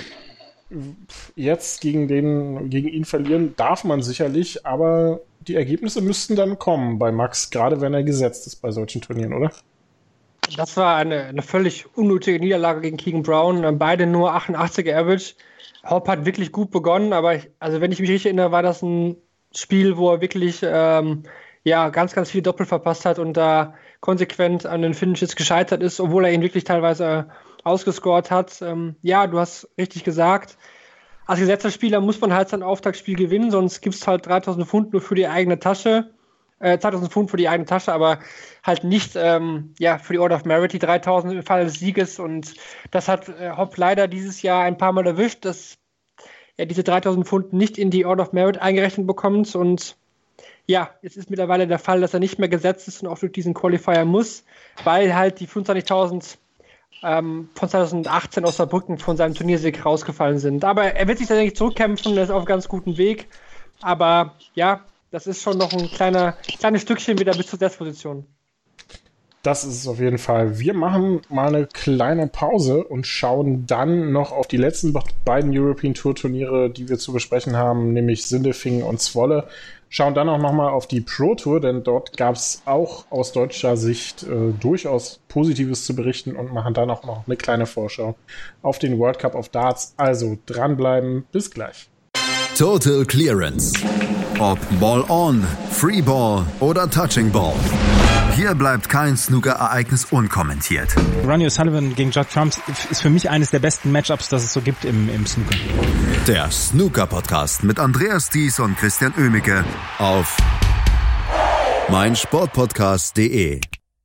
Jetzt gegen den gegen ihn verlieren darf man sicherlich, aber die Ergebnisse müssten dann kommen bei Max, gerade wenn er gesetzt ist bei solchen Turnieren, oder?
Das war eine, eine völlig unnötige Niederlage gegen Keegan Brown. Beide nur achtundachtziger Average. Hopp hat wirklich gut begonnen, aber ich, also wenn ich mich richtig erinnere, war das ein Spiel, wo er wirklich ähm, ja, ganz, ganz viel Doppel verpasst hat und da konsequent an den Finishes gescheitert ist, obwohl er ihn wirklich teilweise äh, ausgescored hat. Ähm, ja, du hast richtig gesagt, als gesetzter Spieler muss man halt sein Auftaktspiel gewinnen, sonst gibt es halt dreitausend Pfund nur für die eigene Tasche, äh, zweitausend Pfund für die eigene Tasche, aber halt nicht ähm, ja, für die Order of Merit, die dreitausend im Fall des Sieges, und das hat äh, Hopp leider dieses Jahr ein paar Mal erwischt, dass er diese dreitausend Pfund nicht in die Order of Merit eingerechnet bekommt, und ja, jetzt ist mittlerweile der Fall, dass er nicht mehr gesetzt ist und auch durch diesen Qualifier muss, weil halt die fünfundzwanzigtausend ähm, von zweitausendachtzehn aus Saarbrücken von seinem Turniersieg rausgefallen sind. Aber er wird sich tatsächlich zurückkämpfen, er ist auf einem ganz guten Weg, aber ja, das ist schon noch ein kleiner, kleines Stückchen wieder bis zur Testposition.
Das ist es auf jeden Fall. Wir machen mal eine kleine Pause und schauen dann noch auf die letzten beiden European Tour Turniere, die wir zu besprechen haben, nämlich Sindelfingen und Zwolle. Schauen dann auch nochmal auf die Pro Tour, denn dort gab es auch aus deutscher Sicht äh, durchaus Positives zu berichten, und machen dann auch noch eine kleine Vorschau auf den World Cup of Darts. Also dranbleiben, bis gleich.
Total Clearance. Ob Ball on, Free Ball oder Touching Ball. Hier bleibt kein Snooker-Ereignis unkommentiert.
Ronnie O'Sullivan gegen Judd Trump ist für mich eines der besten Matchups, das es so gibt im, im Snooker.
Der Snooker-Podcast mit Andreas Thies und Christian Oemicke auf meinsportpodcast punkt de.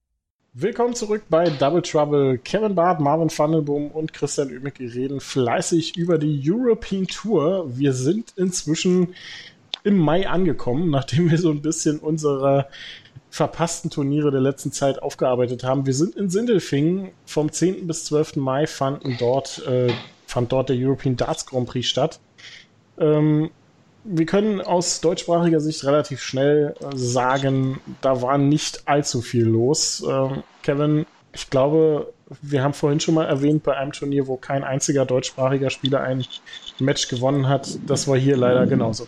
Willkommen zurück bei Double Trouble. Kevin Barth, Marvin Vandenboom und Christian Oemeke reden fleißig über die European Tour. Wir sind inzwischen im Mai angekommen, nachdem wir so ein bisschen unsere verpassten Turniere der letzten Zeit aufgearbeitet haben. Wir sind in Sindelfingen. Vom zehnten bis zwölften Mai fanden dort, äh, fand dort der European Darts Grand Prix statt. Ähm, Wir können aus deutschsprachiger Sicht relativ schnell sagen, da war nicht allzu viel los. Ähm, Kevin, ich glaube, wir haben vorhin schon mal erwähnt, bei einem Turnier, wo kein einziger deutschsprachiger Spieler ein Match gewonnen hat, das war hier leider genauso.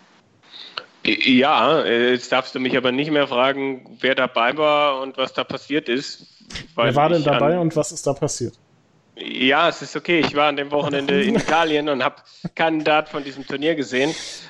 Ja, jetzt darfst du mich aber nicht mehr fragen, wer dabei war und was da passiert ist.
Wer war denn dabei und was ist da passiert?
Ja, es ist okay. Ich war an dem Wochenende in Italien und habe keinen Dart von diesem Turnier gesehen.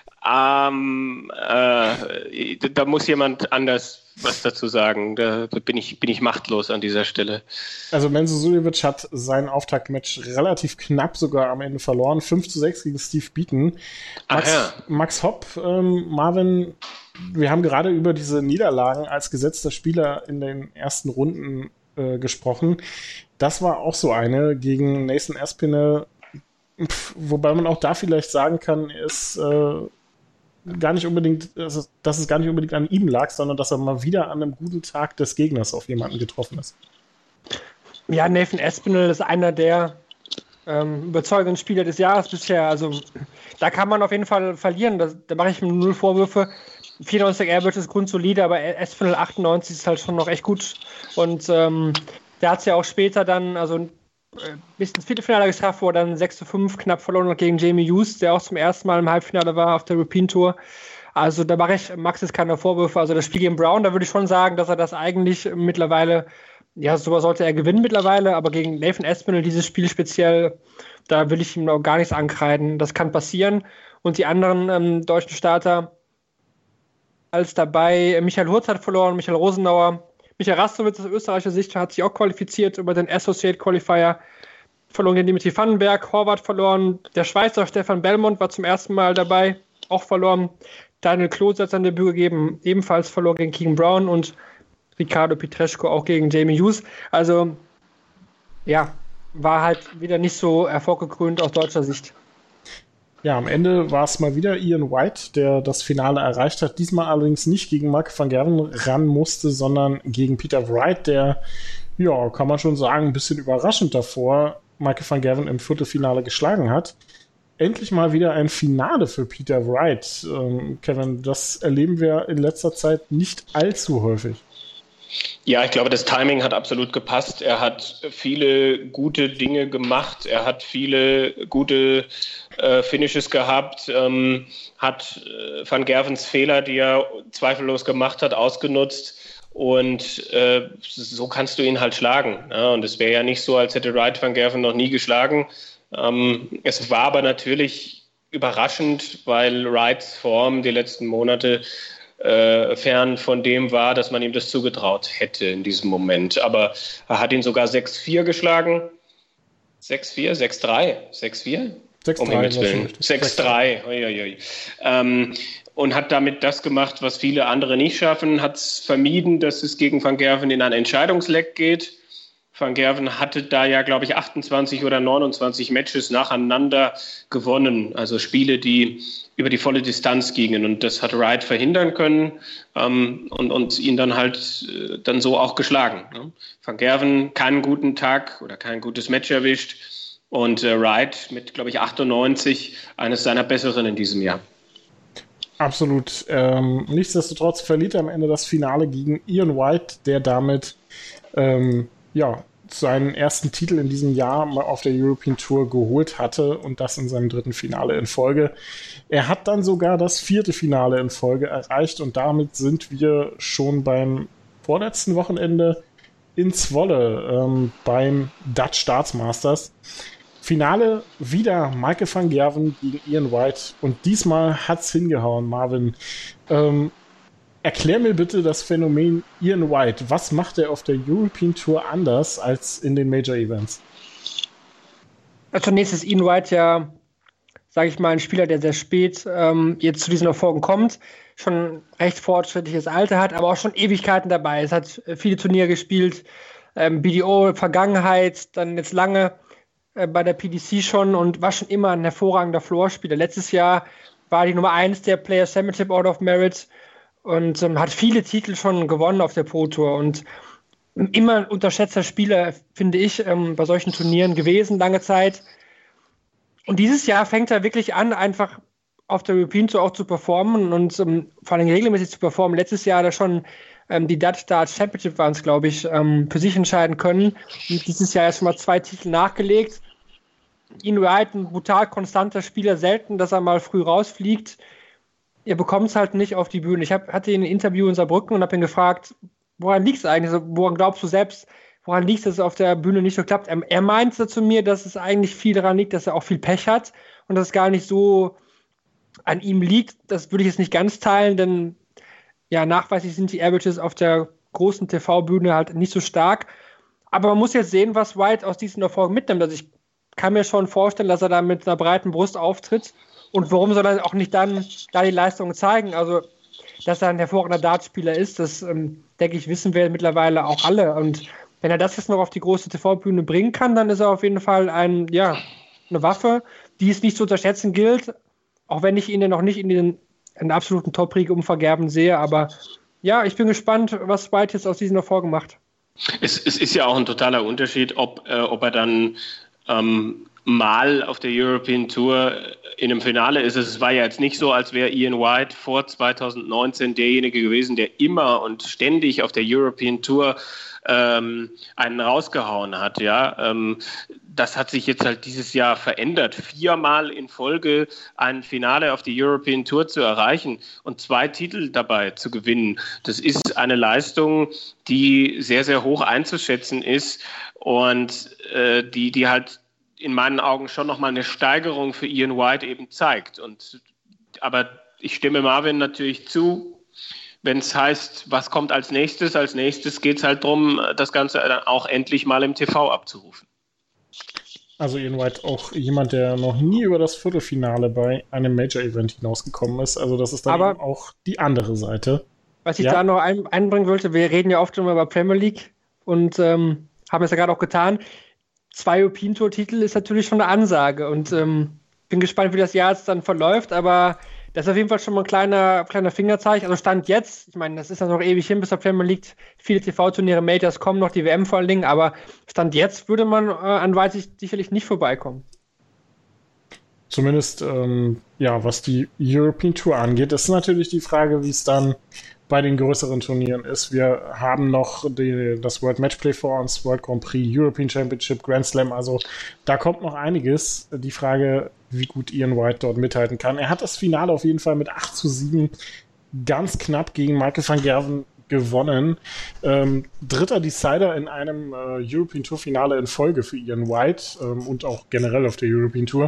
Ähm, äh, da muss jemand anders was dazu sagen. Da bin ich, bin ich machtlos an dieser Stelle.
Also Menzo Suljovic hat sein Auftaktmatch relativ knapp sogar am Ende verloren. fünf zu sechs gegen Steve Beaton. Max, ja. Max Hopp, ähm, Marvin, wir haben gerade über diese Niederlagen als gesetzter Spieler in den ersten Runden äh, gesprochen. Das war auch so eine gegen Nathan Aspinall, wobei man auch da vielleicht sagen kann, er ist äh, gar nicht unbedingt, dass es gar nicht unbedingt an ihm lag, sondern dass er mal wieder an einem guten Tag des Gegners auf jemanden getroffen ist.
Ja, Nathan Aspinall ist einer der ähm, überzeugenden Spieler des Jahres bisher. Also da kann man auf jeden Fall verlieren. Da, da mache ich mir null Vorwürfe. vierundneunzig Average ist grundsolide, aber Aspinall achtundneunzig ist halt schon noch echt gut. Und ähm, der hat es ja auch später dann, also äh, bis ins Viertelfinale geschafft, wo er dann sechs zu fünf knapp verloren hat gegen Jamie Hughes, der auch zum ersten Mal im Halbfinale war auf der European Tour. Also da mache ich Max jetzt keine Vorwürfe. Also das Spiel gegen Brown, da würde ich schon sagen, dass er das eigentlich mittlerweile, ja, sowas sollte er gewinnen mittlerweile, aber gegen Nathan Aspinall, dieses Spiel speziell, da will ich ihm auch gar nichts ankreiden. Das kann passieren. Und die anderen ähm, deutschen Starter, als dabei, Michael Hurz hat verloren, Michael Rosenauer, Michael Rastowitz aus österreichischer Sicht hat sich auch qualifiziert über den Associate Qualifier, verloren gegen Dimitri Vandenberg, Horvath verloren, der Schweizer Stefan Belmont war zum ersten Mal dabei, auch verloren, Daniel Klose hat sein Debüt gegeben, ebenfalls verloren gegen Keegan Brown und Ricardo Pietreczko auch gegen Jamie Hughes. Also, ja, war halt wieder nicht so erfolggekrönt aus deutscher Sicht.
Ja, am Ende war es mal wieder Ian White, der das Finale erreicht hat. Diesmal allerdings nicht gegen Mark van Gerwen ran musste, sondern gegen Peter Wright, der, ja, kann man schon sagen, ein bisschen überraschend davor Mark van Gerwen im Viertelfinale geschlagen hat. Endlich mal wieder ein Finale für Peter Wright. Ähm, Kevin, das erleben wir in letzter Zeit nicht allzu häufig.
Ja, ich glaube, das Timing hat absolut gepasst. Er hat viele gute Dinge gemacht. Er hat viele gute äh, Finishes gehabt, ähm, hat äh, Van Gervens Fehler, die er zweifellos gemacht hat, ausgenutzt. Und äh, so kannst du ihn halt schlagen. Ja? Und es wäre ja nicht so, als hätte Wright Van Gerven noch nie geschlagen. Ähm, es war aber natürlich überraschend, weil Wrights Form die letzten Monate Äh, fern von dem war, dass man ihm das zugetraut hätte in diesem Moment. Aber er hat ihn sogar sechs vier geschlagen. sechs vier, sechs drei, sechs vier? Um Himmels Willen. sechs drei. Ähm, und hat damit das gemacht, was viele andere nicht schaffen, hat es vermieden, dass es gegen Van Gerven in ein Entscheidungsleck geht. Van Gerven hatte da ja, glaube ich, achtundzwanzig oder neunundzwanzig Matches nacheinander gewonnen. Also Spiele, die über die volle Distanz gingen. Und das hat Wright verhindern können ähm, und, und ihn dann halt äh, dann so auch geschlagen. Ne? Van Gerven keinen guten Tag oder kein gutes Match erwischt. Und äh, Wright mit, glaube ich, achtundneunzig, eines seiner besseren in diesem Jahr.
Absolut. Ähm, nichtsdestotrotz verliert er am Ende das Finale gegen Ian White, der damit ähm, ja, seinen ersten Titel in diesem Jahr mal auf der European Tour geholt hatte und das in seinem dritten Finale in Folge. Er hat dann sogar das vierte Finale in Folge erreicht und damit sind wir schon beim vorletzten Wochenende in Zwolle ähm, beim Dutch Darts Masters. Finale wieder Michael van Gerwen gegen Ian White und diesmal hat's hingehauen, Marvin. Ähm, Erklär mir bitte das Phänomen Ian White. Was macht er auf der European Tour anders als in den Major Events?
Also zunächst ist Ian White ja sage ich mal, ein Spieler, der sehr spät ähm, jetzt zu diesen Erfolgen kommt, schon recht fortschrittliches Alter hat, aber auch schon Ewigkeiten dabei. Es hat viele Turniere gespielt, ähm, B D O, Vergangenheit, dann jetzt lange äh, bei der P D C schon und war schon immer ein hervorragender Floorspieler. Letztes Jahr war die Nummer eins der Players Championship Out of Merit und ähm, hat viele Titel schon gewonnen auf der Pro Tour und immer ein unterschätzter Spieler, finde ich, ähm, bei solchen Turnieren gewesen, lange Zeit. Und dieses Jahr fängt er wirklich an, einfach auf der European Tour auch zu performen und um, vor allem regelmäßig zu performen. Letztes Jahr hat er schon ähm, die Dutch Darts Championship waren es, glaube ich, ähm, für sich entscheiden können. Und dieses Jahr erst mal zwei Titel nachgelegt. Ian White, ein brutal konstanter Spieler, selten, dass er mal früh rausfliegt. Er bekommt es halt nicht auf die Bühne. Ich hab, hatte ihn ein Interview in Saarbrücken und habe ihn gefragt, woran liegt es eigentlich? Also, woran glaubst du selbst, woran liegt es, dass es auf der Bühne nicht so klappt? Er, er meinte zu mir, dass es eigentlich viel daran liegt, dass er auch viel Pech hat und dass es gar nicht so an ihm liegt. Das würde ich jetzt nicht ganz teilen, denn ja, nachweislich sind die Averages auf der großen T V-Bühne halt nicht so stark. Aber man muss jetzt sehen, was White aus diesen Erfolgen mitnimmt. Also ich kann mir schon vorstellen, dass er da mit einer breiten Brust auftritt. Und warum soll er auch nicht dann da die Leistungen zeigen? Also, dass er ein hervorragender Dartspieler ist, das, ähm, denke ich, wissen wir mittlerweile auch alle. Und wenn er das jetzt noch auf die große T V-Bühne bringen kann, dann ist er auf jeden Fall ein, ja, eine Waffe, die es nicht zu unterschätzen gilt. Auch wenn ich ihn ja noch nicht in den, in den absoluten Top-Riege um Vergerben sehe. Aber ja, ich bin gespannt, was White jetzt aus diesen Erfolgen macht.
Es, es ist ja auch ein totaler Unterschied, ob, äh, ob er dann ähm, mal auf der European Tour in einem Finale ist. Es war ja jetzt nicht so, als wäre Ian White vor zwanzig neunzehn derjenige gewesen, der immer und ständig auf der European Tour ähm, einen rausgehauen hat. Ja, ähm, das hat sich jetzt halt dieses Jahr verändert. Viermal in Folge ein Finale auf die European Tour zu erreichen und zwei Titel dabei zu gewinnen. Das ist eine Leistung, die sehr, sehr hoch einzuschätzen ist und äh, die, die halt in meinen Augen schon nochmal eine Steigerung für Ian White eben zeigt. Und, aber ich stimme Marvin natürlich zu, wenn es heißt, was kommt als nächstes? Als nächstes geht es halt darum, das Ganze dann auch endlich mal im T V abzurufen.
Also Ian White auch jemand, der noch nie über das Viertelfinale bei einem Major-Event hinausgekommen ist. Also das ist dann
Aber
eben auch die andere Seite.
Was ich
Ja.
da noch ein, einbringen wollte, wir reden ja oft immer über Premier League und ähm, haben es ja gerade auch getan. Zwei European Tour Titel ist natürlich schon eine Ansage und ähm, bin gespannt, wie das Jahr jetzt dann verläuft, aber das ist auf jeden Fall schon mal ein kleiner, kleiner Fingerzeig. Also Stand jetzt, ich meine, das ist ja noch ewig hin, bis der Premier League, viele T V-Turniere, Majors kommen, noch die W M vor allen Dingen, aber Stand jetzt würde man äh, an White sicherlich nicht vorbeikommen.
Zumindest, ähm, ja, was die European Tour angeht, ist natürlich die Frage, wie es dann bei den größeren Turnieren ist. Wir haben noch die, das World Matchplay vor uns, World Grand Prix, European Championship, Grand Slam, also da kommt noch einiges. Die Frage, wie gut Ian White dort mithalten kann. Er hat das Finale auf jeden Fall mit acht zu sieben ganz knapp gegen Michael van Gerwen gewonnen. Ähm, dritter Decider in einem äh, European Tour Finale in Folge für Ian White ähm, und auch generell auf der European Tour.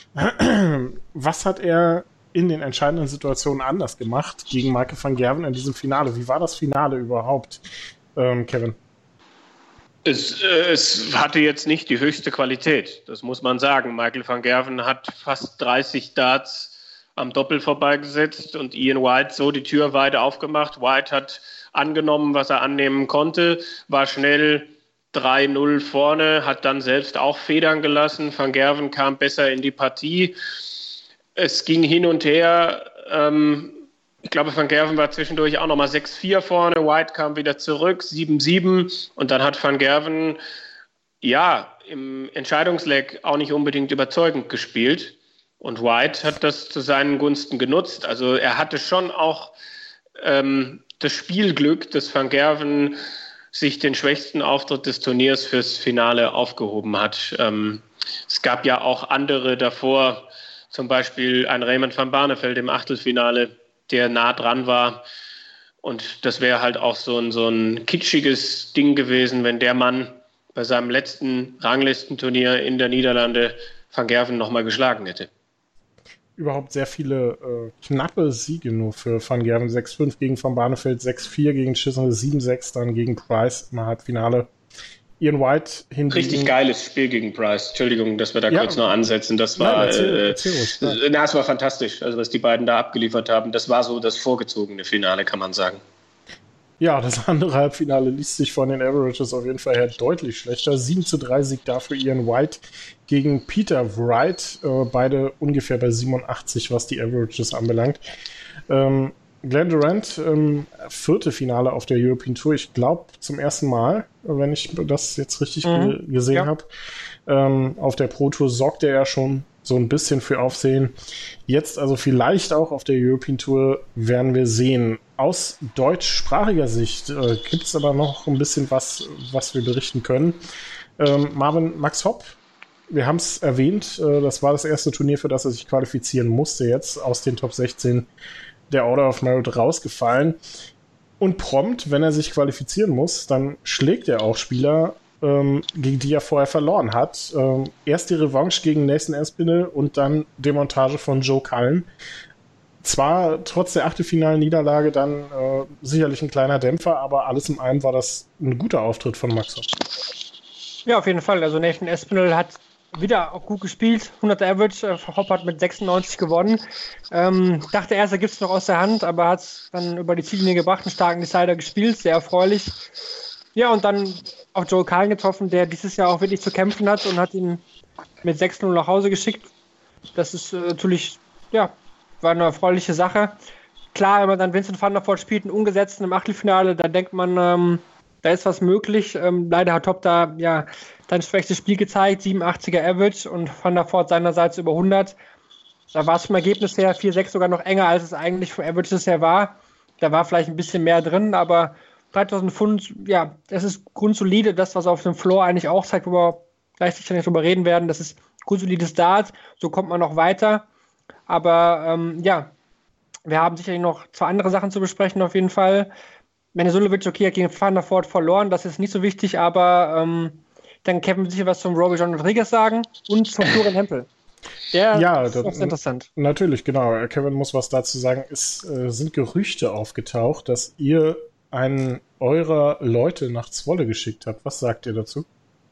Was hat er in den entscheidenden Situationen anders gemacht gegen Michael van Gerwen in diesem Finale? Wie war das Finale überhaupt, ähm, Kevin?
Es, äh, es hatte jetzt nicht die höchste Qualität, das muss man sagen. Michael van Gerwen hat fast dreißig Darts am Doppel vorbeigesetzt und Ian White so die Tür weit aufgemacht. White hat angenommen, was er annehmen konnte, war schnell drei null vorne, hat dann selbst auch Federn gelassen. Van Gerwen kam besser in die Partie. Es ging hin und her. Ähm, ich glaube, Van Gerwen war zwischendurch auch nochmal sechs vier vorne. White kam wieder zurück, sieben sieben. Und dann hat Van Gerwen, ja, im Entscheidungsleck auch nicht unbedingt überzeugend gespielt. Und White hat das zu seinen Gunsten genutzt. Also er hatte schon auch ähm, das Spielglück, dass Van Gerwen sich den schwächsten Auftritt des Turniers fürs Finale aufgehoben hat. Ähm, es gab ja auch andere davor, zum Beispiel ein Raymond van Barneveld im Achtelfinale, der nah dran war. Und das wäre halt auch so ein, so ein kitschiges Ding gewesen, wenn der Mann bei seinem letzten Ranglistenturnier in der Niederlande Van Gerwen nochmal geschlagen hätte.
Überhaupt sehr viele äh, knappe Siege nur für Van Gerwen. sechs fünf gegen Van Barneveld, sechs vier gegen Chisholm, sieben sechs dann gegen Price im Halbfinale. Ian White hingegen...
Richtig geiles Spiel gegen Price. Entschuldigung, dass wir da
ja.
kurz noch ansetzen. Das war, Nein, erzähl, äh, erzähl ruhig, äh, na, es war fantastisch, also was die beiden da abgeliefert haben. Das war so das vorgezogene Finale, kann man sagen.
Ja, das andere Halbfinale liest sich von den Averages auf jeden Fall her deutlich schlechter. sieben zu drei Sieg dafür Ian White gegen Peter Wright. Äh, beide ungefähr bei siebenundachtzig, was die Averages anbelangt. Ähm, Glenn Durant, ähm, vierte Finale auf der European Tour. Ich glaube zum ersten Mal, wenn ich das jetzt richtig mhm. ge- gesehen ja. habe. Ähm, auf der Pro Tour sorgte er ja schon so ein bisschen für Aufsehen. Jetzt also vielleicht auch auf der European Tour werden wir sehen. Aus deutschsprachiger Sicht äh, gibt es aber noch ein bisschen was, was wir berichten können. Ähm, Marvin, Max Hopp, wir haben es erwähnt, äh, das war das erste Turnier, für das er sich qualifizieren musste, jetzt aus den Top sechzehn der Order of Merit rausgefallen. Und prompt, wenn er sich qualifizieren muss, dann schlägt er auch Spieler, ähm, gegen die er vorher verloren hat. Ähm, erst die Revanche gegen Nathan Aspinall und dann Demontage von Joe Cullen. Zwar trotz der achtelfinalen Niederlage dann äh, sicherlich ein kleiner Dämpfer, aber alles in allem war das ein guter Auftritt von Max Hopp.
Ja, auf jeden Fall. Also Nathan Aspinall hat wieder auch gut gespielt. hundert Average. Hopp hat mit sechsundneunzig gewonnen. Ähm, dachte erst, er gibt es noch aus der Hand, aber hat es dann über die Ziellinie gebracht, einen starken Decider gespielt. Sehr erfreulich. Ja, und dann auf Joe Cullen getroffen, der dieses Jahr auch wirklich zu kämpfen hat und hat ihn mit sechs null nach Hause geschickt. Das ist äh, natürlich, ja, war eine erfreuliche Sache. Klar, wenn man dann Vincent van der Voort spielt, einen Ungesetzten im Achtelfinale, da denkt man, ähm, da ist was möglich. Ähm, leider hat Hopp da ja sein schwächstes Spiel gezeigt, siebenundachtziger Average und Van der Voort seinerseits über hundert. Da war es vom Ergebnis her vier sechs sogar noch enger, als es eigentlich vom Averages her war. Da war vielleicht ein bisschen mehr drin, aber dreitausend Pfund, ja, das ist grundsolide, das, was auf dem Floor eigentlich auch zeigt, wo wir gleich nicht drüber reden werden, das ist grundsolides Dart, so kommt man noch weiter. Aber ähm, ja, wir haben sicherlich noch zwei andere Sachen zu besprechen auf jeden Fall. Menezulovic, okay, hat gegen Van der Voort verloren, das ist nicht so wichtig, aber ähm, dann Kevin will sicher was zum Robbie John Rodriguez sagen und zum Florian Hempel. Der
ja,
ist das, interessant.
Natürlich, genau. Kevin muss was dazu sagen. Es äh, sind Gerüchte aufgetaucht, dass ihr einen eurer Leute nach Zwolle geschickt habt. Was sagt ihr dazu?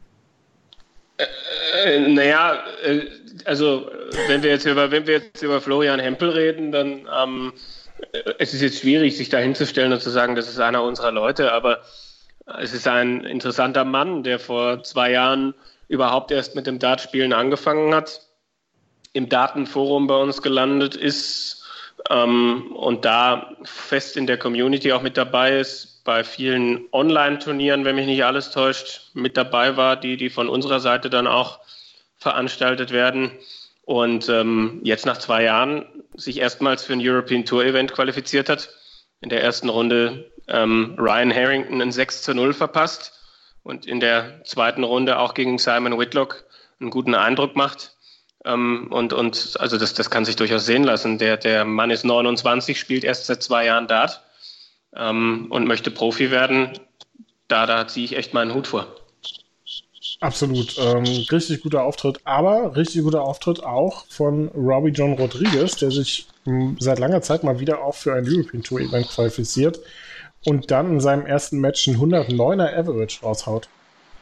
Äh, naja, äh, also wenn wir jetzt über wenn wir jetzt über Florian Hempel reden, dann ähm, es ist jetzt schwierig, sich da hinzustellen und zu sagen, das ist einer unserer Leute, aber es ist ein interessanter Mann, der vor zwei Jahren überhaupt erst mit dem Dartspielen angefangen hat, im Datenforum bei uns gelandet ist ähm, und da fest in der Community auch mit dabei ist, bei vielen Online-Turnieren, wenn mich nicht alles täuscht, mit dabei war, die, die von unserer Seite dann auch veranstaltet werden. Und ähm, jetzt nach zwei Jahren sich erstmals für ein European Tour Event qualifiziert hat. In der ersten Runde ähm, Ryan Harrington ein sechs zu null verpasst und in der zweiten Runde auch gegen Simon Whitlock einen guten Eindruck macht. Ähm, und, und also das, das kann sich durchaus sehen lassen. Der, der Mann ist neunundzwanzig, spielt erst seit zwei Jahren Dart ähm, und möchte Profi werden. Da, da ziehe ich echt meinen Hut vor.
Absolut. Ähm, richtig guter Auftritt, aber richtig guter Auftritt auch von Robbie John Rodriguez, der sich mh, seit langer Zeit mal wieder auch für ein European Tour Event qualifiziert und dann in seinem ersten Match ein hundertneuner Average raushaut.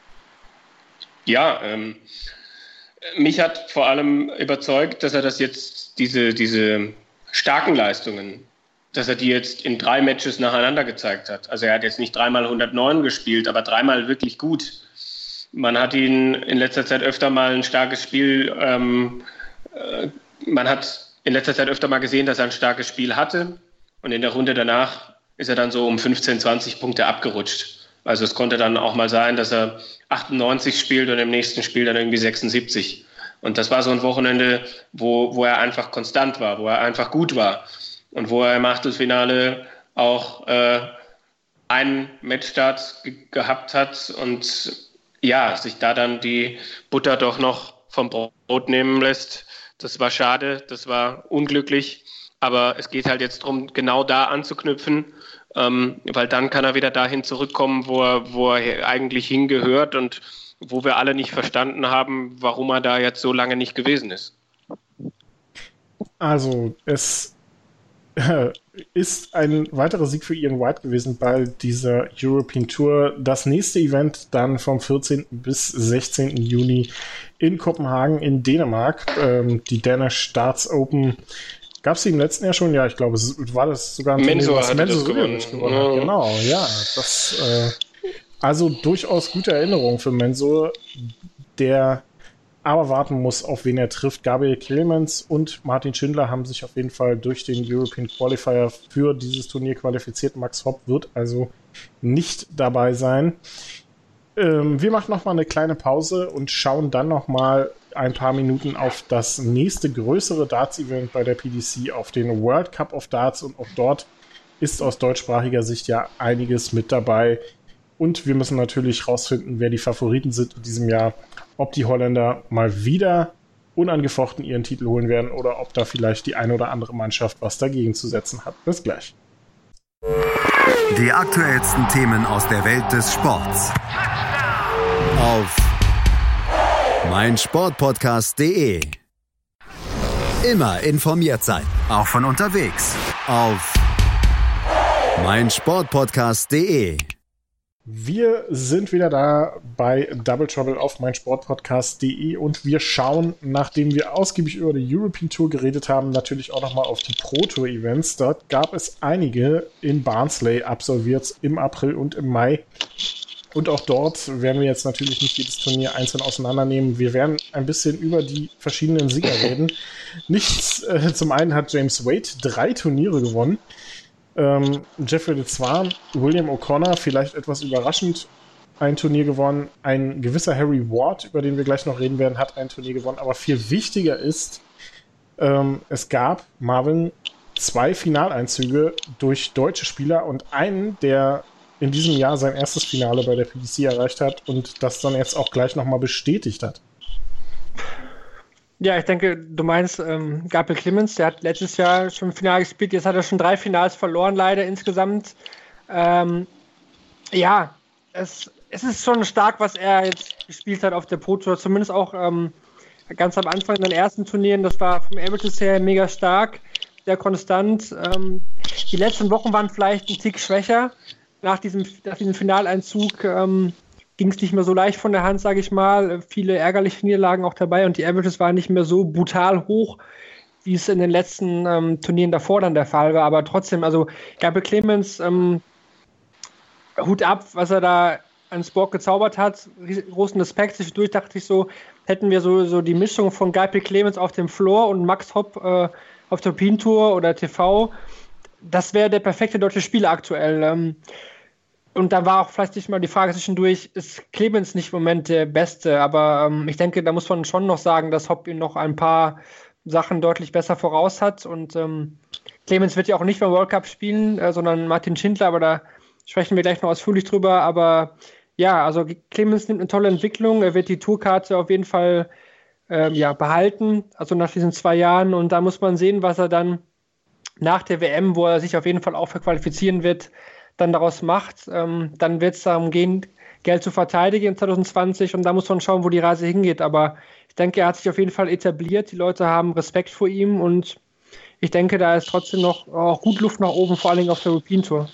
Ja, ähm, mich hat vor allem überzeugt, dass er das jetzt, diese, diese starken Leistungen, dass er die jetzt in drei Matches nacheinander gezeigt hat. Also er hat jetzt nicht dreimal hundertneun gespielt, aber dreimal wirklich gut. Man hat ihn in letzter Zeit öfter mal ein starkes Spiel, ähm, äh, man hat in letzter Zeit öfter mal gesehen, dass er ein starkes Spiel hatte und in der Runde danach ist er dann so um fünfzehn, zwanzig Punkte abgerutscht. Also es konnte dann auch mal sein, dass er achtundneunzig spielt und im nächsten Spiel dann irgendwie sechsundsiebzig. Und das war so ein Wochenende, wo, wo er einfach konstant war, wo er einfach gut war und wo er im Achtelfinale auch äh, einen Matchstart ge- gehabt hat und ja, sich da dann die Butter doch noch vom Brot nehmen lässt. Das war schade, das war unglücklich, aber es geht halt jetzt darum, genau da anzuknüpfen, ähm, weil dann kann er wieder dahin zurückkommen, wo er, wo er eigentlich hingehört und wo wir alle nicht verstanden haben, warum er da jetzt so lange nicht gewesen ist.
Also es äh, ist ein weiterer Sieg für Ian White gewesen bei dieser European Tour. Das nächste Event dann vom vierzehnten bis sechzehnten Juni in Kopenhagen in Dänemark. Ähm, die Danish Darts Open. Gab es die im letzten Jahr schon? Ja, ich glaube, es war das sogar ein
Mensur
Turnier,
hatte das gewonnen.
gewonnen hat.
Ja.
Genau, ja. Das, äh, also durchaus gute Erinnerung für Mensur, der aber warten muss, auf wen er trifft. Gabriel Clemens und Martin Schindler haben sich auf jeden Fall durch den European Qualifier für dieses Turnier qualifiziert. Max Hopp wird also nicht dabei sein. Ähm, wir machen nochmal eine kleine Pause und schauen dann nochmal ein paar Minuten auf das nächste größere Darts-Event bei der P D C, auf den World Cup of Darts, und auch dort ist aus deutschsprachiger Sicht ja einiges mit dabei. Und wir müssen natürlich rausfinden, wer die Favoriten sind in diesem Jahr, ob die Holländer mal wieder unangefochten ihren Titel holen werden oder ob da vielleicht die eine oder andere Mannschaft was dagegen zu setzen hat. Bis gleich.
Die aktuellsten Themen aus der Welt des Sports auf meinsportpodcast punkt de. Immer informiert sein, auch von unterwegs auf meinsportpodcast punkt de.
Wir sind wieder da bei Double Trouble auf meinsportpodcast punkt de und wir schauen, nachdem wir ausgiebig über die European Tour geredet haben, natürlich auch nochmal auf die Pro Tour Events. Dort gab es einige in Barnsley absolviert im April und im Mai. Und auch dort werden wir jetzt natürlich nicht jedes Turnier einzeln auseinandernehmen. Wir werden ein bisschen über die verschiedenen Sieger reden. Nichts, äh, zum einen hat James Wade drei Turniere gewonnen. Ähm, Jeffrey de Zwaan, William O'Connor, vielleicht etwas überraschend, ein Turnier gewonnen. Ein gewisser Harry Ward, über den wir gleich noch reden werden, hat ein Turnier gewonnen. Aber viel wichtiger ist, ähm, es gab, Marvin, zwei Finaleinzüge durch deutsche Spieler und einen, der in diesem Jahr sein erstes Finale bei der P D C erreicht hat und das dann jetzt auch gleich nochmal bestätigt hat.
Ja, ich denke, du meinst ähm, Gabriel Clemens, der hat letztes Jahr schon ein Finale gespielt, jetzt hat er schon drei Finals verloren, leider insgesamt. Ähm, ja, es, es ist schon stark, was er jetzt gespielt hat auf der Pro Tour, zumindest auch ähm, ganz am Anfang in den ersten Turnieren, das war vom Averages her mega stark, sehr konstant. Ähm, die letzten Wochen waren vielleicht ein Tick schwächer. Nach diesem, nach diesem Finaleinzug ähm, ging es nicht mehr so leicht von der Hand, sage ich mal. Viele ärgerliche Niederlagen auch dabei und die Averages waren nicht mehr so brutal hoch, wie es in den letzten ähm, Turnieren davor dann der Fall war. Aber trotzdem, also Gabriel Clemens, ähm, Hut ab, was er da ans Board gezaubert hat. Großen Respekt. Zwischendurch dachte ich so, hätten wir so, so die Mischung von Gabriel Clemens auf dem Floor und Max Hopp äh, auf der European Tour oder T V. Das wäre der perfekte deutsche Spieler aktuell. Ähm, Und da war auch vielleicht mal die Frage zwischendurch, ist Clemens nicht im Moment der Beste? Aber ähm, ich denke, da muss man schon noch sagen, dass Hopp ihn noch ein paar Sachen deutlich besser voraus hat. Und ähm, Clemens wird ja auch nicht beim World Cup spielen, äh, sondern Martin Schindler, aber da sprechen wir gleich noch ausführlich drüber. Aber ja, also Clemens nimmt eine tolle Entwicklung. Er wird die Tourkarte auf jeden Fall äh, ja, behalten, also nach diesen zwei Jahren. Und da muss man sehen, was er dann nach der W M, wo er sich auf jeden Fall auch verqualifizieren wird, dann daraus macht. Ähm, dann wird es darum gehen, Geld zu verteidigen in zwanzig zwanzig und da muss man schauen, wo die Reise hingeht. Aber ich denke, er hat sich auf jeden Fall etabliert. Die Leute haben Respekt vor ihm und ich denke, da ist trotzdem noch auch gut Luft nach oben, vor allem auf der European Tour.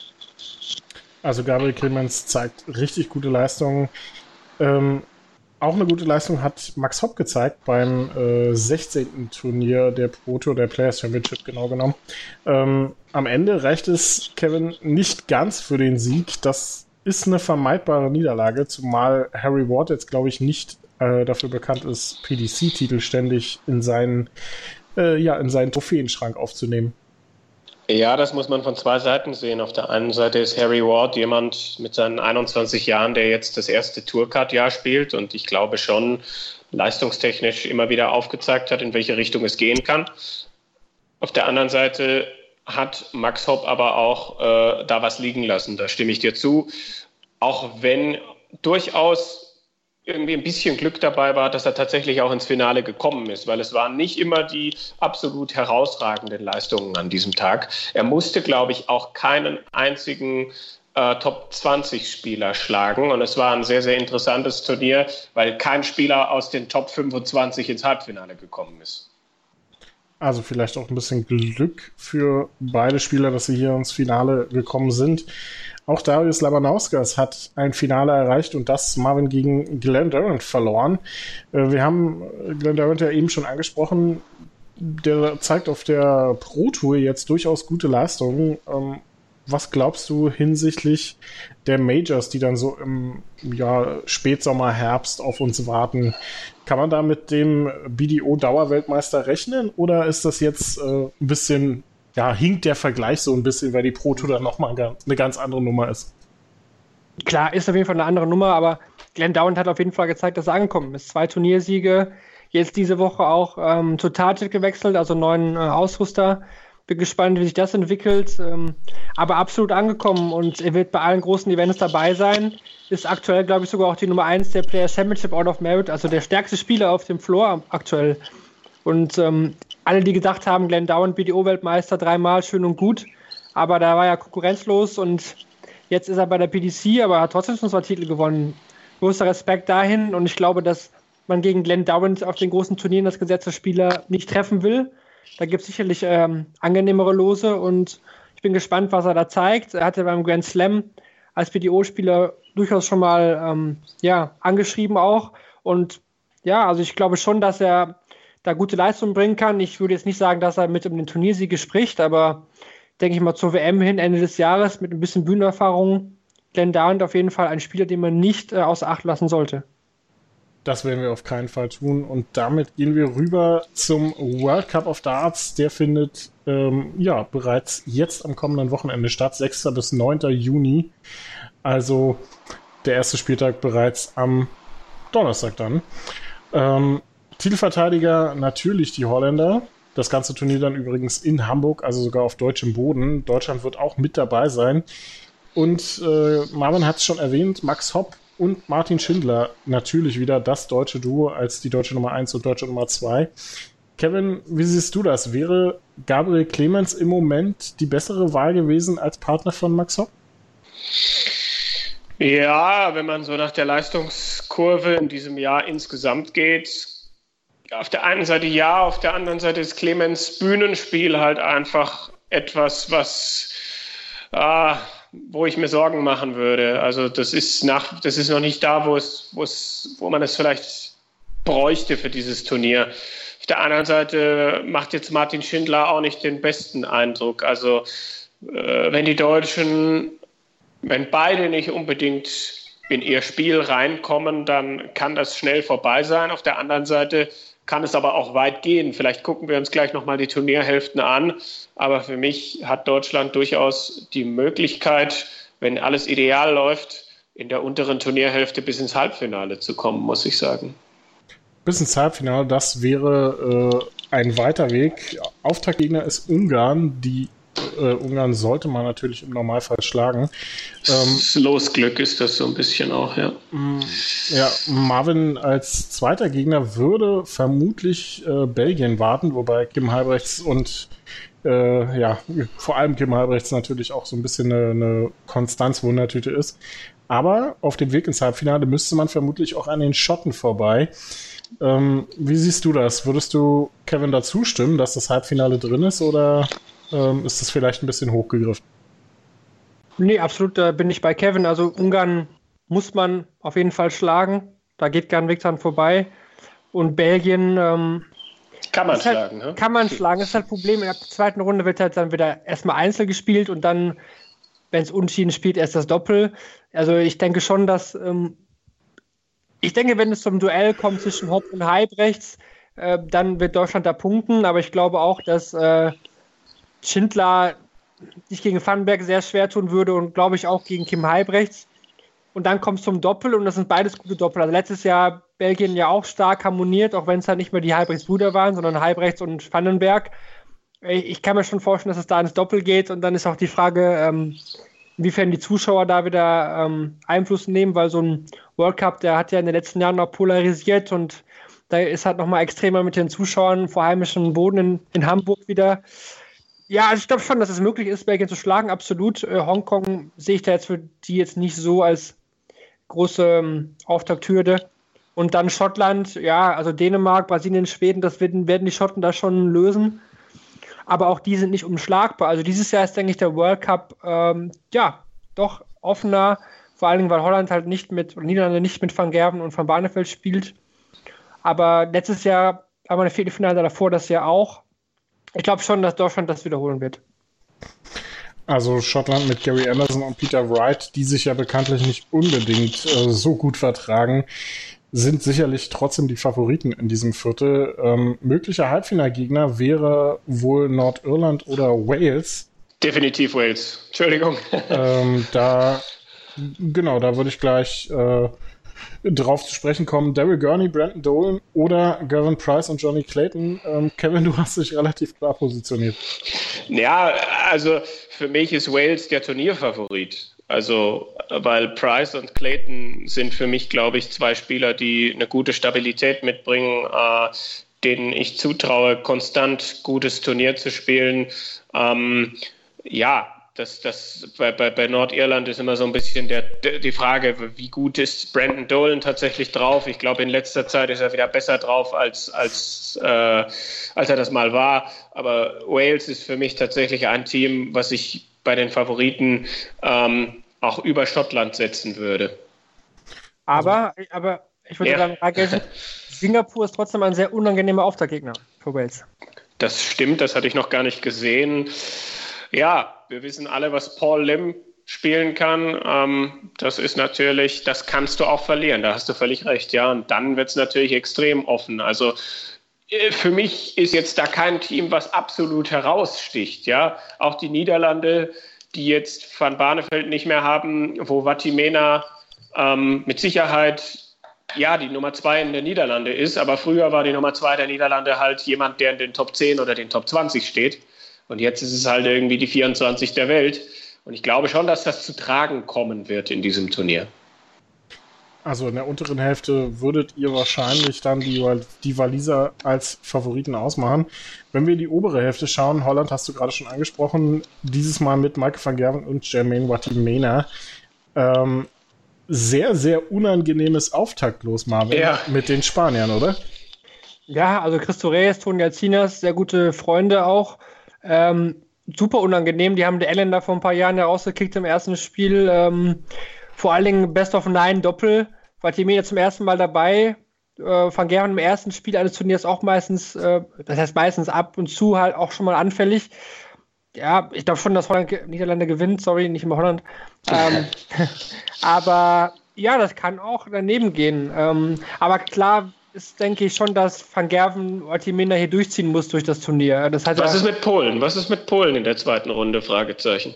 Also Gabriel Clemens zeigt richtig gute Leistungen. Ähm, auch eine gute Leistung hat Max Hopp gezeigt beim äh, sechzehnten Turnier der Pro Tour, der Players Championship genau genommen. Ähm, am Ende reicht es Kevin nicht ganz für den Sieg. Das ist eine vermeidbare Niederlage, zumal Harry Ward jetzt, glaube ich, nicht äh, dafür bekannt ist, P D C-Titel ständig in seinen, äh, ja, in seinen Trophäenschrank aufzunehmen.
Ja, das muss man von zwei Seiten sehen. Auf der einen Seite ist Harry Ward jemand mit seinen einundzwanzig Jahren, der jetzt das erste Tourcard-Jahr spielt und ich glaube schon leistungstechnisch immer wieder aufgezeigt hat, in welche Richtung es gehen kann. Auf der anderen Seite hat Max Hopp aber auch äh, da was liegen lassen, da stimme ich dir zu. Auch wenn durchaus irgendwie ein bisschen Glück dabei war, dass er tatsächlich auch ins Finale gekommen ist, weil es waren nicht immer die absolut herausragenden Leistungen an diesem Tag. Er musste, glaube ich, auch keinen einzigen äh, Top zwanzig Spieler schlagen und es war ein sehr, sehr interessantes Turnier, weil kein Spieler aus den Top fünfundzwanzig ins Halbfinale gekommen ist.
Also vielleicht auch ein bisschen Glück für beide Spieler, dass sie hier ins Finale gekommen sind. Auch Darius Labanauskas hat ein Finale erreicht und das Marvin gegen Glenn Durrant verloren. Wir haben Glenn Durrant ja eben schon angesprochen. Der zeigt auf der Pro Tour jetzt durchaus gute Leistungen. Was glaubst du hinsichtlich der Majors, die dann so im ja, Spätsommer, Herbst auf uns warten? Kann man da mit dem B D O-Dauerweltmeister rechnen oder ist das jetzt äh, ein bisschen, ja, hinkt der Vergleich so ein bisschen, weil die Pro Tour dann nochmal eine ganz andere Nummer ist?
Klar, ist auf jeden Fall eine andere Nummer, aber Glenn Durrant hat auf jeden Fall gezeigt, dass er angekommen ist. Zwei Turniersiege, jetzt diese Woche auch ähm, zu Target gewechselt, also neuen äh, Ausrüster. Bin gespannt, wie sich das entwickelt, ähm, aber absolut angekommen und er wird bei allen großen Events dabei sein. Ist aktuell, glaube ich, sogar auch die Nummer eins der Players Championship Out of Merit, also der stärkste Spieler auf dem Floor aktuell. Und ähm, alle, die gedacht haben, Glenn Durrant, B D O-Weltmeister, dreimal, schön und gut, aber da war ja konkurrenzlos und jetzt ist er bei der P D C, aber hat trotzdem schon zwei Titel gewonnen. Großer Respekt dahin und ich glaube, dass man gegen Glenn Durrant auf den großen Turnieren als gesetzter Spieler nicht treffen will. Da gibt es sicherlich ähm, angenehmere Lose und ich bin gespannt, was er da zeigt. Er hatte beim Grand Slam als B D O-Spieler durchaus schon mal ähm, ja, angeschrieben auch. Und ja, also ich glaube schon, dass er da gute Leistungen bringen kann. Ich würde jetzt nicht sagen, dass er mit um den Turniersieg spricht, aber denke ich mal zur W M hin, Ende des Jahres, mit ein bisschen Bühnenerfahrung, Glenn Durrant auf jeden Fall ein Spieler, den man nicht äh, außer Acht lassen sollte.
Das werden wir auf keinen Fall tun. Und damit gehen wir rüber zum World Cup of Darts. Der findet ähm, ja bereits jetzt am kommenden Wochenende statt, sechster bis neunter Juni. Also der erste Spieltag bereits am Donnerstag dann. Ähm, Titelverteidiger natürlich die Holländer. Das ganze Turnier dann übrigens in Hamburg, also sogar auf deutschem Boden. Deutschland wird auch mit dabei sein. Und äh, Marvin hat es schon erwähnt, Max Hopp und Martin Schindler natürlich wieder das deutsche Duo als die deutsche Nummer eins und deutsche Nummer zwei. Kevin, wie siehst du das? Wäre Gabriel Clemens im Moment die bessere Wahl gewesen als Partner von Max Hopp?
Ja, wenn man so nach der Leistungskurve in diesem Jahr insgesamt geht, auf der einen Seite ja, auf der anderen Seite ist Clemens Bühnenspiel halt einfach etwas, was ah, wo ich mir Sorgen machen würde. Also das ist nach, das ist noch nicht da, wo es, wo es, wo man es vielleicht bräuchte für dieses Turnier. Auf der anderen Seite macht jetzt Martin Schindler auch nicht den besten Eindruck. Also äh, wenn die Deutschen, wenn beide nicht unbedingt in ihr Spiel reinkommen, dann kann das schnell vorbei sein. Auf der anderen Seite kann es aber auch weit gehen. Vielleicht gucken wir uns gleich nochmal die Turnierhälften an. Aber für mich hat Deutschland durchaus die Möglichkeit, wenn alles ideal läuft, in der unteren Turnierhälfte bis ins Halbfinale zu kommen, muss ich sagen.
Bis ins Halbfinale, das wäre äh, ein weiter Weg. Auftaktgegner ist Ungarn. Die äh, Ungarn sollte man natürlich im Normalfall schlagen.
Ähm, Losglück ist das so ein bisschen auch, ja.
Ja, Marvin als zweiter Gegner würde vermutlich äh, Belgien warten, wobei Kim Halbrechts und äh, ja, vor allem Kim Halbrechts natürlich auch so ein bisschen eine, eine Konstanz-Wundertüte ist. Aber auf dem Weg ins Halbfinale müsste man vermutlich auch an den Schotten vorbei. Ähm, wie siehst du das? Würdest du Kevin da zustimmen, dass das Halbfinale drin ist, oder ähm, ist das vielleicht ein bisschen hochgegriffen?
Nee, absolut, da bin ich bei Kevin. Also Ungarn muss man auf jeden Fall schlagen. Da geht kein Weg dran vorbei. Und Belgien ähm,
kann man
halt,
schlagen. Ne?
Kann man schlagen. Das ist halt das Problem. In der zweiten Runde wird halt dann wieder erstmal Einzel gespielt und dann, wenn es unentschieden spielt, erst das Doppel. Also ich denke schon, dass ähm, ich denke, wenn es zum Duell kommt zwischen Hopp und Halbrechts, äh, dann wird Deutschland da punkten. Aber ich glaube auch, dass äh, Schindler sich gegen Vandenberg sehr schwer tun würde und glaube ich auch gegen Kim Halbrechts. Und dann kommt es zum Doppel und das sind beides gute Doppel. Also letztes Jahr Belgien ja auch stark harmoniert, auch wenn es halt nicht mehr die Halbrechts-Brüder waren, sondern Halbrechts und Vandenberg. Ich kann mir schon vorstellen, dass es da ins Doppel geht und dann ist auch die Frage, ähm, inwiefern die Zuschauer da wieder ähm, Einfluss nehmen, weil so ein World Cup, der hat ja in den letzten Jahren noch polarisiert und da ist halt nochmal extremer mit den Zuschauern vor heimischem Boden in, in Hamburg wieder. Ja, also ich glaube schon, dass es möglich ist, Belgien zu schlagen, absolut. Äh, Hongkong sehe ich da jetzt für die jetzt nicht so als große ähm, Auftakthürde. Und dann Schottland, ja, also Dänemark, Brasilien, Schweden, das werden, werden die Schotten da schon lösen. aber auch die sind nicht unschlagbar. Also dieses Jahr ist, denke ich, der World Cup ähm, ja doch offener, vor allen Dingen, weil Holland halt nicht mit, oder Niederlande nicht mit Van Gerven und Van Barneveld spielt. Aber letztes Jahr haben wir eine Viertelfinale davor, das Jahr auch. Ich glaube schon, dass Deutschland das wiederholen wird.
Also Schottland mit Gary Anderson und Peter Wright, die sich ja bekanntlich nicht unbedingt äh, so gut vertragen, sind sicherlich trotzdem die Favoriten in diesem Viertel. Ähm, möglicher Halbfinalgegner wäre wohl Nordirland oder Wales.
Definitiv Wales. Entschuldigung.
ähm, da, genau, da würde ich gleich äh, drauf zu sprechen kommen. Daryl Gurney, Brandon Dolan oder Gavin Price und Johnny Clayton. Ähm, Kevin, du hast dich relativ klar positioniert.
Ja, also für mich ist Wales der Turnierfavorit. Also, weil Price und Clayton sind für mich, glaube ich, zwei Spieler, die eine gute Stabilität mitbringen, äh, denen ich zutraue, konstant gutes Turnier zu spielen. Ähm, ja, das, das bei, bei, bei Nordirland ist immer so ein bisschen der, der, die Frage, wie gut ist Brandon Dolan tatsächlich drauf? Ich glaube, in letzter Zeit ist er wieder besser drauf, als, als, äh, als er das mal war. Aber Wales ist für mich tatsächlich ein Team, was ich bei den Favoriten ähm, auch über Schottland setzen würde.
Aber, aber ich würde
ja.
sagen, vergessen, Singapur ist trotzdem ein sehr unangenehmer Auftaktgegner für Wales.
Das stimmt, das hatte ich noch gar nicht gesehen. Ja, wir wissen alle, was Paul Lim spielen kann. Ähm, das ist natürlich, das kannst du auch verlieren, da hast du völlig recht. Ja, und dann wird es natürlich extrem offen. Also für mich ist jetzt da kein Team, was absolut heraussticht. Ja, auch die Niederlande, die jetzt Van Barneveld nicht mehr haben, wo Vatimena ähm, mit Sicherheit ja die Nummer zwei in der Niederlande ist, aber früher war die Nummer zwei der Niederlande halt jemand, der in den Top zehn oder den Top zwanzig steht. Und jetzt ist es halt irgendwie die vierundzwanzig der Welt. Und ich glaube schon, dass das zu tragen kommen wird in diesem Turnier.
Also in der unteren Hälfte würdet ihr wahrscheinlich dann die, die Waliser als Favoriten ausmachen. Wenn wir in die obere Hälfte schauen, Holland hast du gerade schon angesprochen, dieses Mal mit Michael van Gerwen und Jermaine Watimena. Ähm, sehr, sehr unangenehmes Auftaktlos, Marvin, ja. Mit den Spaniern, oder?
Ja, also Cristo Reyes, Toni Alcinas, sehr gute Freunde auch. Ähm, super unangenehm, die haben die Engländer vor ein paar Jahren ja rausgekickt im ersten Spiel. Ähm, vor allen Dingen Best of Nine Doppel, Watimena zum ersten Mal dabei. Äh, Van Gerwen im ersten Spiel eines Turniers auch meistens, äh, das heißt meistens ab und zu halt auch schon mal anfällig. Ja, ich glaube schon, dass Holland, Niederlande gewinnt, sorry, nicht immer Holland. Ähm, aber ja, das kann auch daneben gehen. Ähm, aber klar ist, denke ich, schon, dass Van Gerwen Watimena hier durchziehen muss durch das Turnier. Das heißt,
Was ist mit Polen? Was ist mit Polen in der zweiten Runde? Fragezeichen.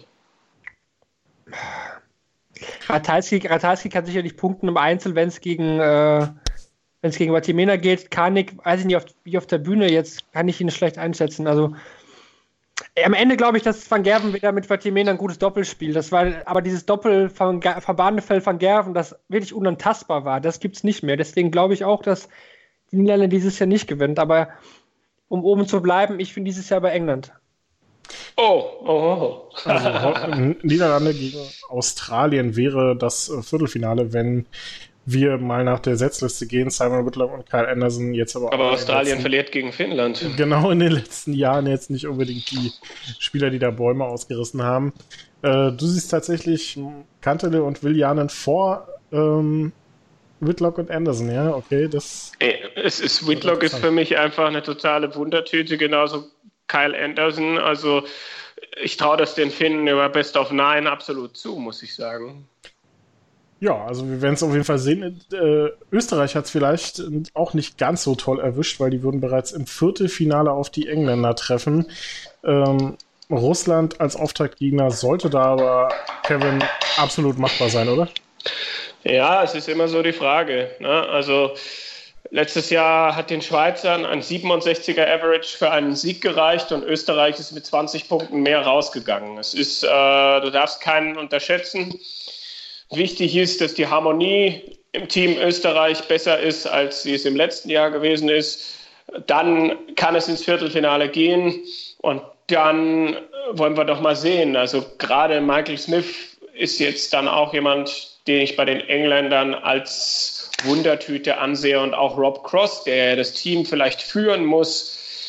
Ratajski, Ratajski kann sicherlich punkten im Einzel, wenn es gegen, äh, wenn es gegen Watimena geht. Karnik, weiß ich nicht, auf, wie auf der Bühne, jetzt kann ich ihn schlecht einschätzen. Also am Ende glaube ich, dass Van Gerwen wieder mit Watimena ein gutes Doppel spielt. Das war, aber dieses Doppel von Barneveld Van Gerwen, das wirklich unantastbar war, das gibt es nicht mehr. Deswegen glaube ich auch, dass die Niederlande dieses Jahr nicht gewinnt. Aber um oben zu bleiben, ich finde dieses Jahr bei England.
Oh, oh, oh.
Also Niederlande gegen Australien wäre das Viertelfinale, wenn wir mal nach der Setzliste gehen. Simon Whitlock und Kyle Anderson jetzt aber
Aber
auch
Australien
letzten,
verliert gegen Finnland.
Genau, in den letzten Jahren jetzt nicht unbedingt die Spieler, die da Bäume ausgerissen haben. Äh, du siehst tatsächlich Kantele und Viljanen vor ähm, Whitlock und Anderson, ja, okay, das...
Es ist, Whitlock ist für mich einfach eine totale Wundertüte, genauso Kyle Anderson, also ich traue das den Finnen über Best of Nine absolut zu, muss ich sagen.
Ja, also wir werden es auf jeden Fall sehen. Äh, Österreich hat es vielleicht auch nicht ganz so toll erwischt, weil die würden bereits im Viertelfinale auf die Engländer treffen. Ähm, Russland als Auftaktgegner sollte da aber, Kevin, absolut machbar sein, oder?
Ja, es ist immer so die Frage, ne? Also letztes Jahr hat den Schweizern ein siebenundsechziger Average für einen Sieg gereicht und Österreich ist mit zwanzig Punkten mehr rausgegangen. Es ist, äh, du darfst keinen unterschätzen. Wichtig ist, dass die Harmonie im Team Österreich besser ist, als sie es im letzten Jahr gewesen ist. Dann kann es ins Viertelfinale gehen und dann wollen wir doch mal sehen. Also gerade Michael Smith ist jetzt dann auch jemand, den ich bei den Engländern als Wundertüte ansehe und auch Rob Cross, der das Team vielleicht führen muss.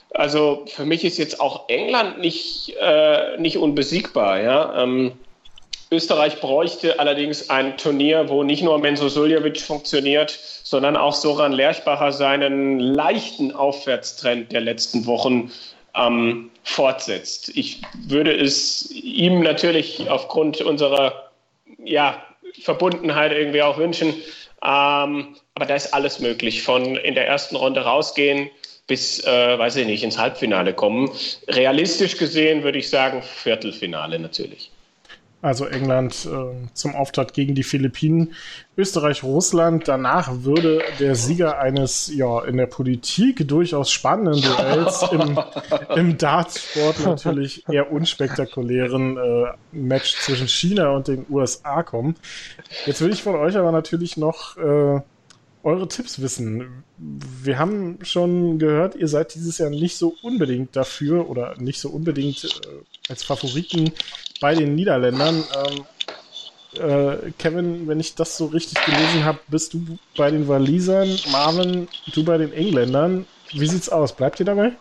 Also für mich ist jetzt auch England nicht, äh, nicht unbesiegbar. Ja? Ähm, Österreich bräuchte allerdings ein Turnier, wo nicht nur Menzo Suljovic funktioniert, sondern auch Soran Lerchbacher seinen leichten Aufwärtstrend der letzten Wochen ähm, fortsetzt. Ich würde es ihm natürlich aufgrund unserer ja, Verbundenheit irgendwie auch wünschen, ähm, aber da ist alles möglich, von in der ersten Runde rausgehen bis, äh, weiß ich nicht, ins Halbfinale kommen. Realistisch gesehen würde ich sagen Viertelfinale natürlich.
Also England äh, zum Auftakt gegen die Philippinen, Österreich, Russland. Danach würde der Sieger eines ja in der Politik durchaus spannenden Duells im, im Dartsport natürlich eher unspektakulären äh, Match zwischen China und den U S A kommen. Jetzt will ich von euch aber natürlich noch äh, eure Tipps wissen. Wir haben schon gehört, ihr seid dieses Jahr nicht so unbedingt dafür oder nicht so unbedingt äh, als Favoriten bei den Niederländern. Ähm, äh, Kevin, wenn ich das so richtig gelesen habe, bist du bei den Walisern, Marvin, du bei den Engländern. Wie sieht's aus? Bleibt ihr dabei?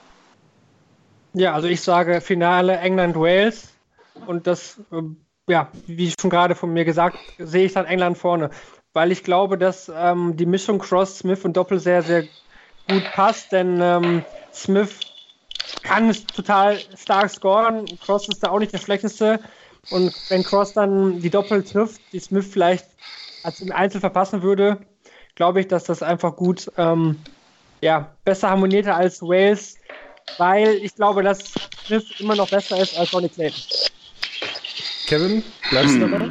Ja, also ich sage Finale England-Wales und das, äh, ja, wie schon gerade von mir gesagt, sehe ich dann England vorne, weil ich glaube, dass ähm, die Mischung Cross, Smith und Doppel sehr, sehr gut passt, denn ähm, Smith kann total stark scoren, Cross ist da auch nicht der schlechteste und wenn Cross dann die Doppel trifft, die Smith vielleicht als im Einzel verpassen würde, glaube ich, dass das einfach gut ähm, ja, besser harmonierte als Wales, weil ich glaube, dass Smith immer noch besser ist als Ronnie Clayton.
Kevin, bleibst du dabei?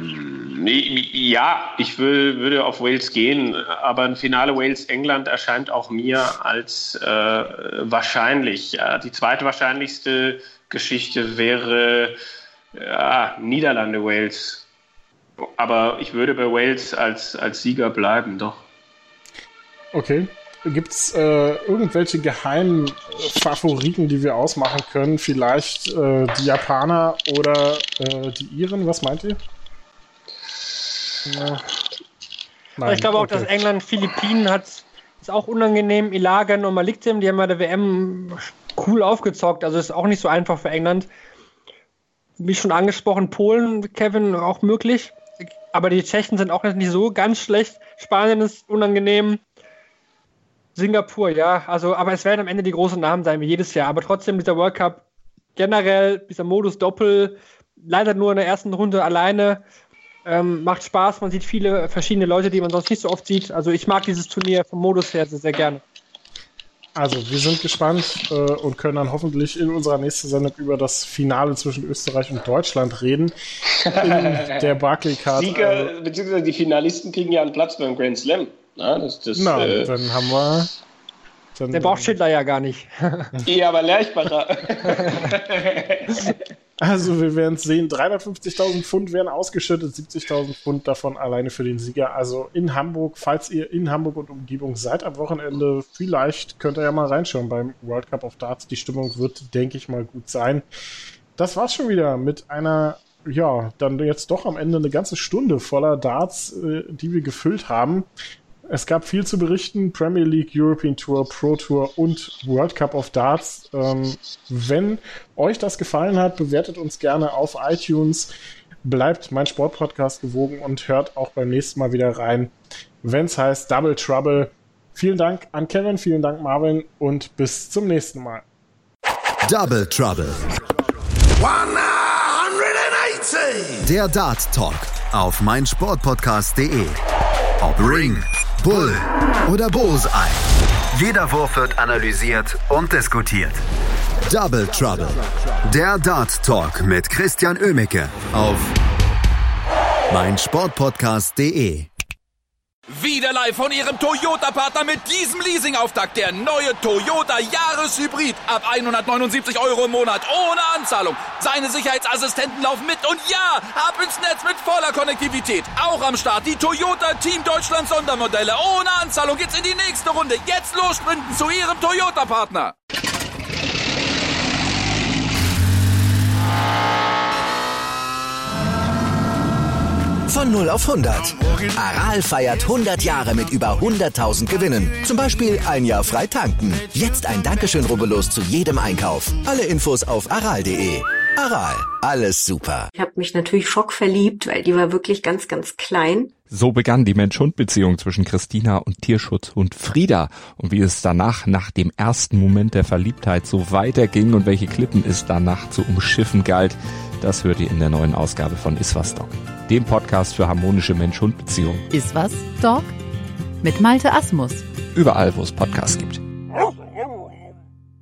Ja, ich will, würde auf Wales gehen, aber ein Finale Wales-England erscheint auch mir als äh, wahrscheinlich. Äh, die zweite wahrscheinlichste Geschichte wäre ja, Niederlande-Wales. Aber ich würde bei Wales als, als Sieger bleiben, doch.
Okay. Gibt es äh, irgendwelche geheimen Favoriten, die wir ausmachen können? Vielleicht äh, die Japaner oder äh, die Iren? Was meint ihr?
Ja. Nein, ich glaube auch, okay. Dass England Philippinen hat, ist auch unangenehm. Ilagan und Maliktem, die haben bei der W M cool aufgezockt. Also ist auch nicht so einfach für England. Wie schon angesprochen, Polen, Kevin, auch möglich. Aber die Tschechen sind auch nicht so ganz schlecht. Spanien ist unangenehm. Singapur, ja, also, aber es werden am Ende die großen Namen sein, wie jedes Jahr. Aber trotzdem, dieser World Cup, generell, dieser Modus Doppel, leider nur in der ersten Runde alleine, ähm, macht Spaß. Man sieht viele verschiedene Leute, die man sonst nicht so oft sieht. Also ich mag dieses Turnier vom Modus her sehr, sehr gerne.
Also wir sind gespannt äh, und können dann hoffentlich in unserer nächsten Sendung über das Finale zwischen Österreich und Deutschland reden. In der Barclaycard.
Sieger, äh, beziehungsweise die Finalisten kriegen ja einen Platz beim Grand Slam. Na, das, das,
Na
äh,
dann haben wir... Dann,
der braucht Schindler ja gar nicht.
Ja, aber Lerchbacher.
Also wir werden es sehen. dreihundertfünfzigtausend Pfund werden ausgeschüttet, siebzigtausend Pfund davon alleine für den Sieger. Also in Hamburg, falls ihr in Hamburg und Umgebung seid am Wochenende, vielleicht könnt ihr ja mal reinschauen beim World Cup of Darts. Die Stimmung wird, denke ich mal, gut sein. Das war's schon wieder mit einer, ja, dann jetzt doch am Ende eine ganze Stunde voller Darts, äh, die wir gefüllt haben. Es gab viel zu berichten, Premier League, European Tour, Pro Tour und World Cup of Darts. Ähm, wenn euch das gefallen hat, bewertet uns gerne auf iTunes, bleibt mein Sportpodcast gewogen und hört auch beim nächsten Mal wieder rein, wenn es heißt Double Trouble. Vielen Dank an Kevin, vielen Dank Marvin und bis zum nächsten Mal.
Double Trouble.
hundertachtzig
Der Dart Talk auf meinsportpodcast punkt de. Ob Ring, Bull oder Bullseye. Jeder Wurf wird analysiert und diskutiert. Double Trouble. Der Dart Talk mit Christian Oemicke auf meinsportpodcast punkt de.
Wieder live von Ihrem Toyota-Partner mit diesem Leasing-Auftakt. Der neue Toyota Jahreshybrid. Ab hundertneunundsiebzig Euro im Monat. Ohne Anzahlung. Seine Sicherheitsassistenten laufen mit. Und ja, ab ins Netz mit voller Konnektivität. Auch am Start die Toyota Team Deutschland Sondermodelle. Ohne Anzahlung geht's in die nächste Runde. Jetzt los sprinten zu Ihrem Toyota-Partner.
Von null auf hundert. Aral feiert hundert Jahre mit über hunderttausend Gewinnen. Zum Beispiel ein Jahr frei tanken. Jetzt ein Dankeschön, rubbellos zu jedem Einkauf. Alle Infos auf aral punkt de. Aral, alles super.
Ich habe mich natürlich schockverliebt, weil die war wirklich ganz, ganz klein.
So begann die Mensch-Hund-Beziehung zwischen Christina und Tierschutzhund Frieda. Und wie es danach, nach dem ersten Moment der Verliebtheit, so weiterging und welche Klippen es danach zu umschiffen galt, das hört ihr in der neuen Ausgabe von Iswas Dog, dem Podcast für harmonische Mensch-Hund-Beziehungen.
Iswas Dog mit Malte Asmus.
Überall, wo es Podcasts gibt.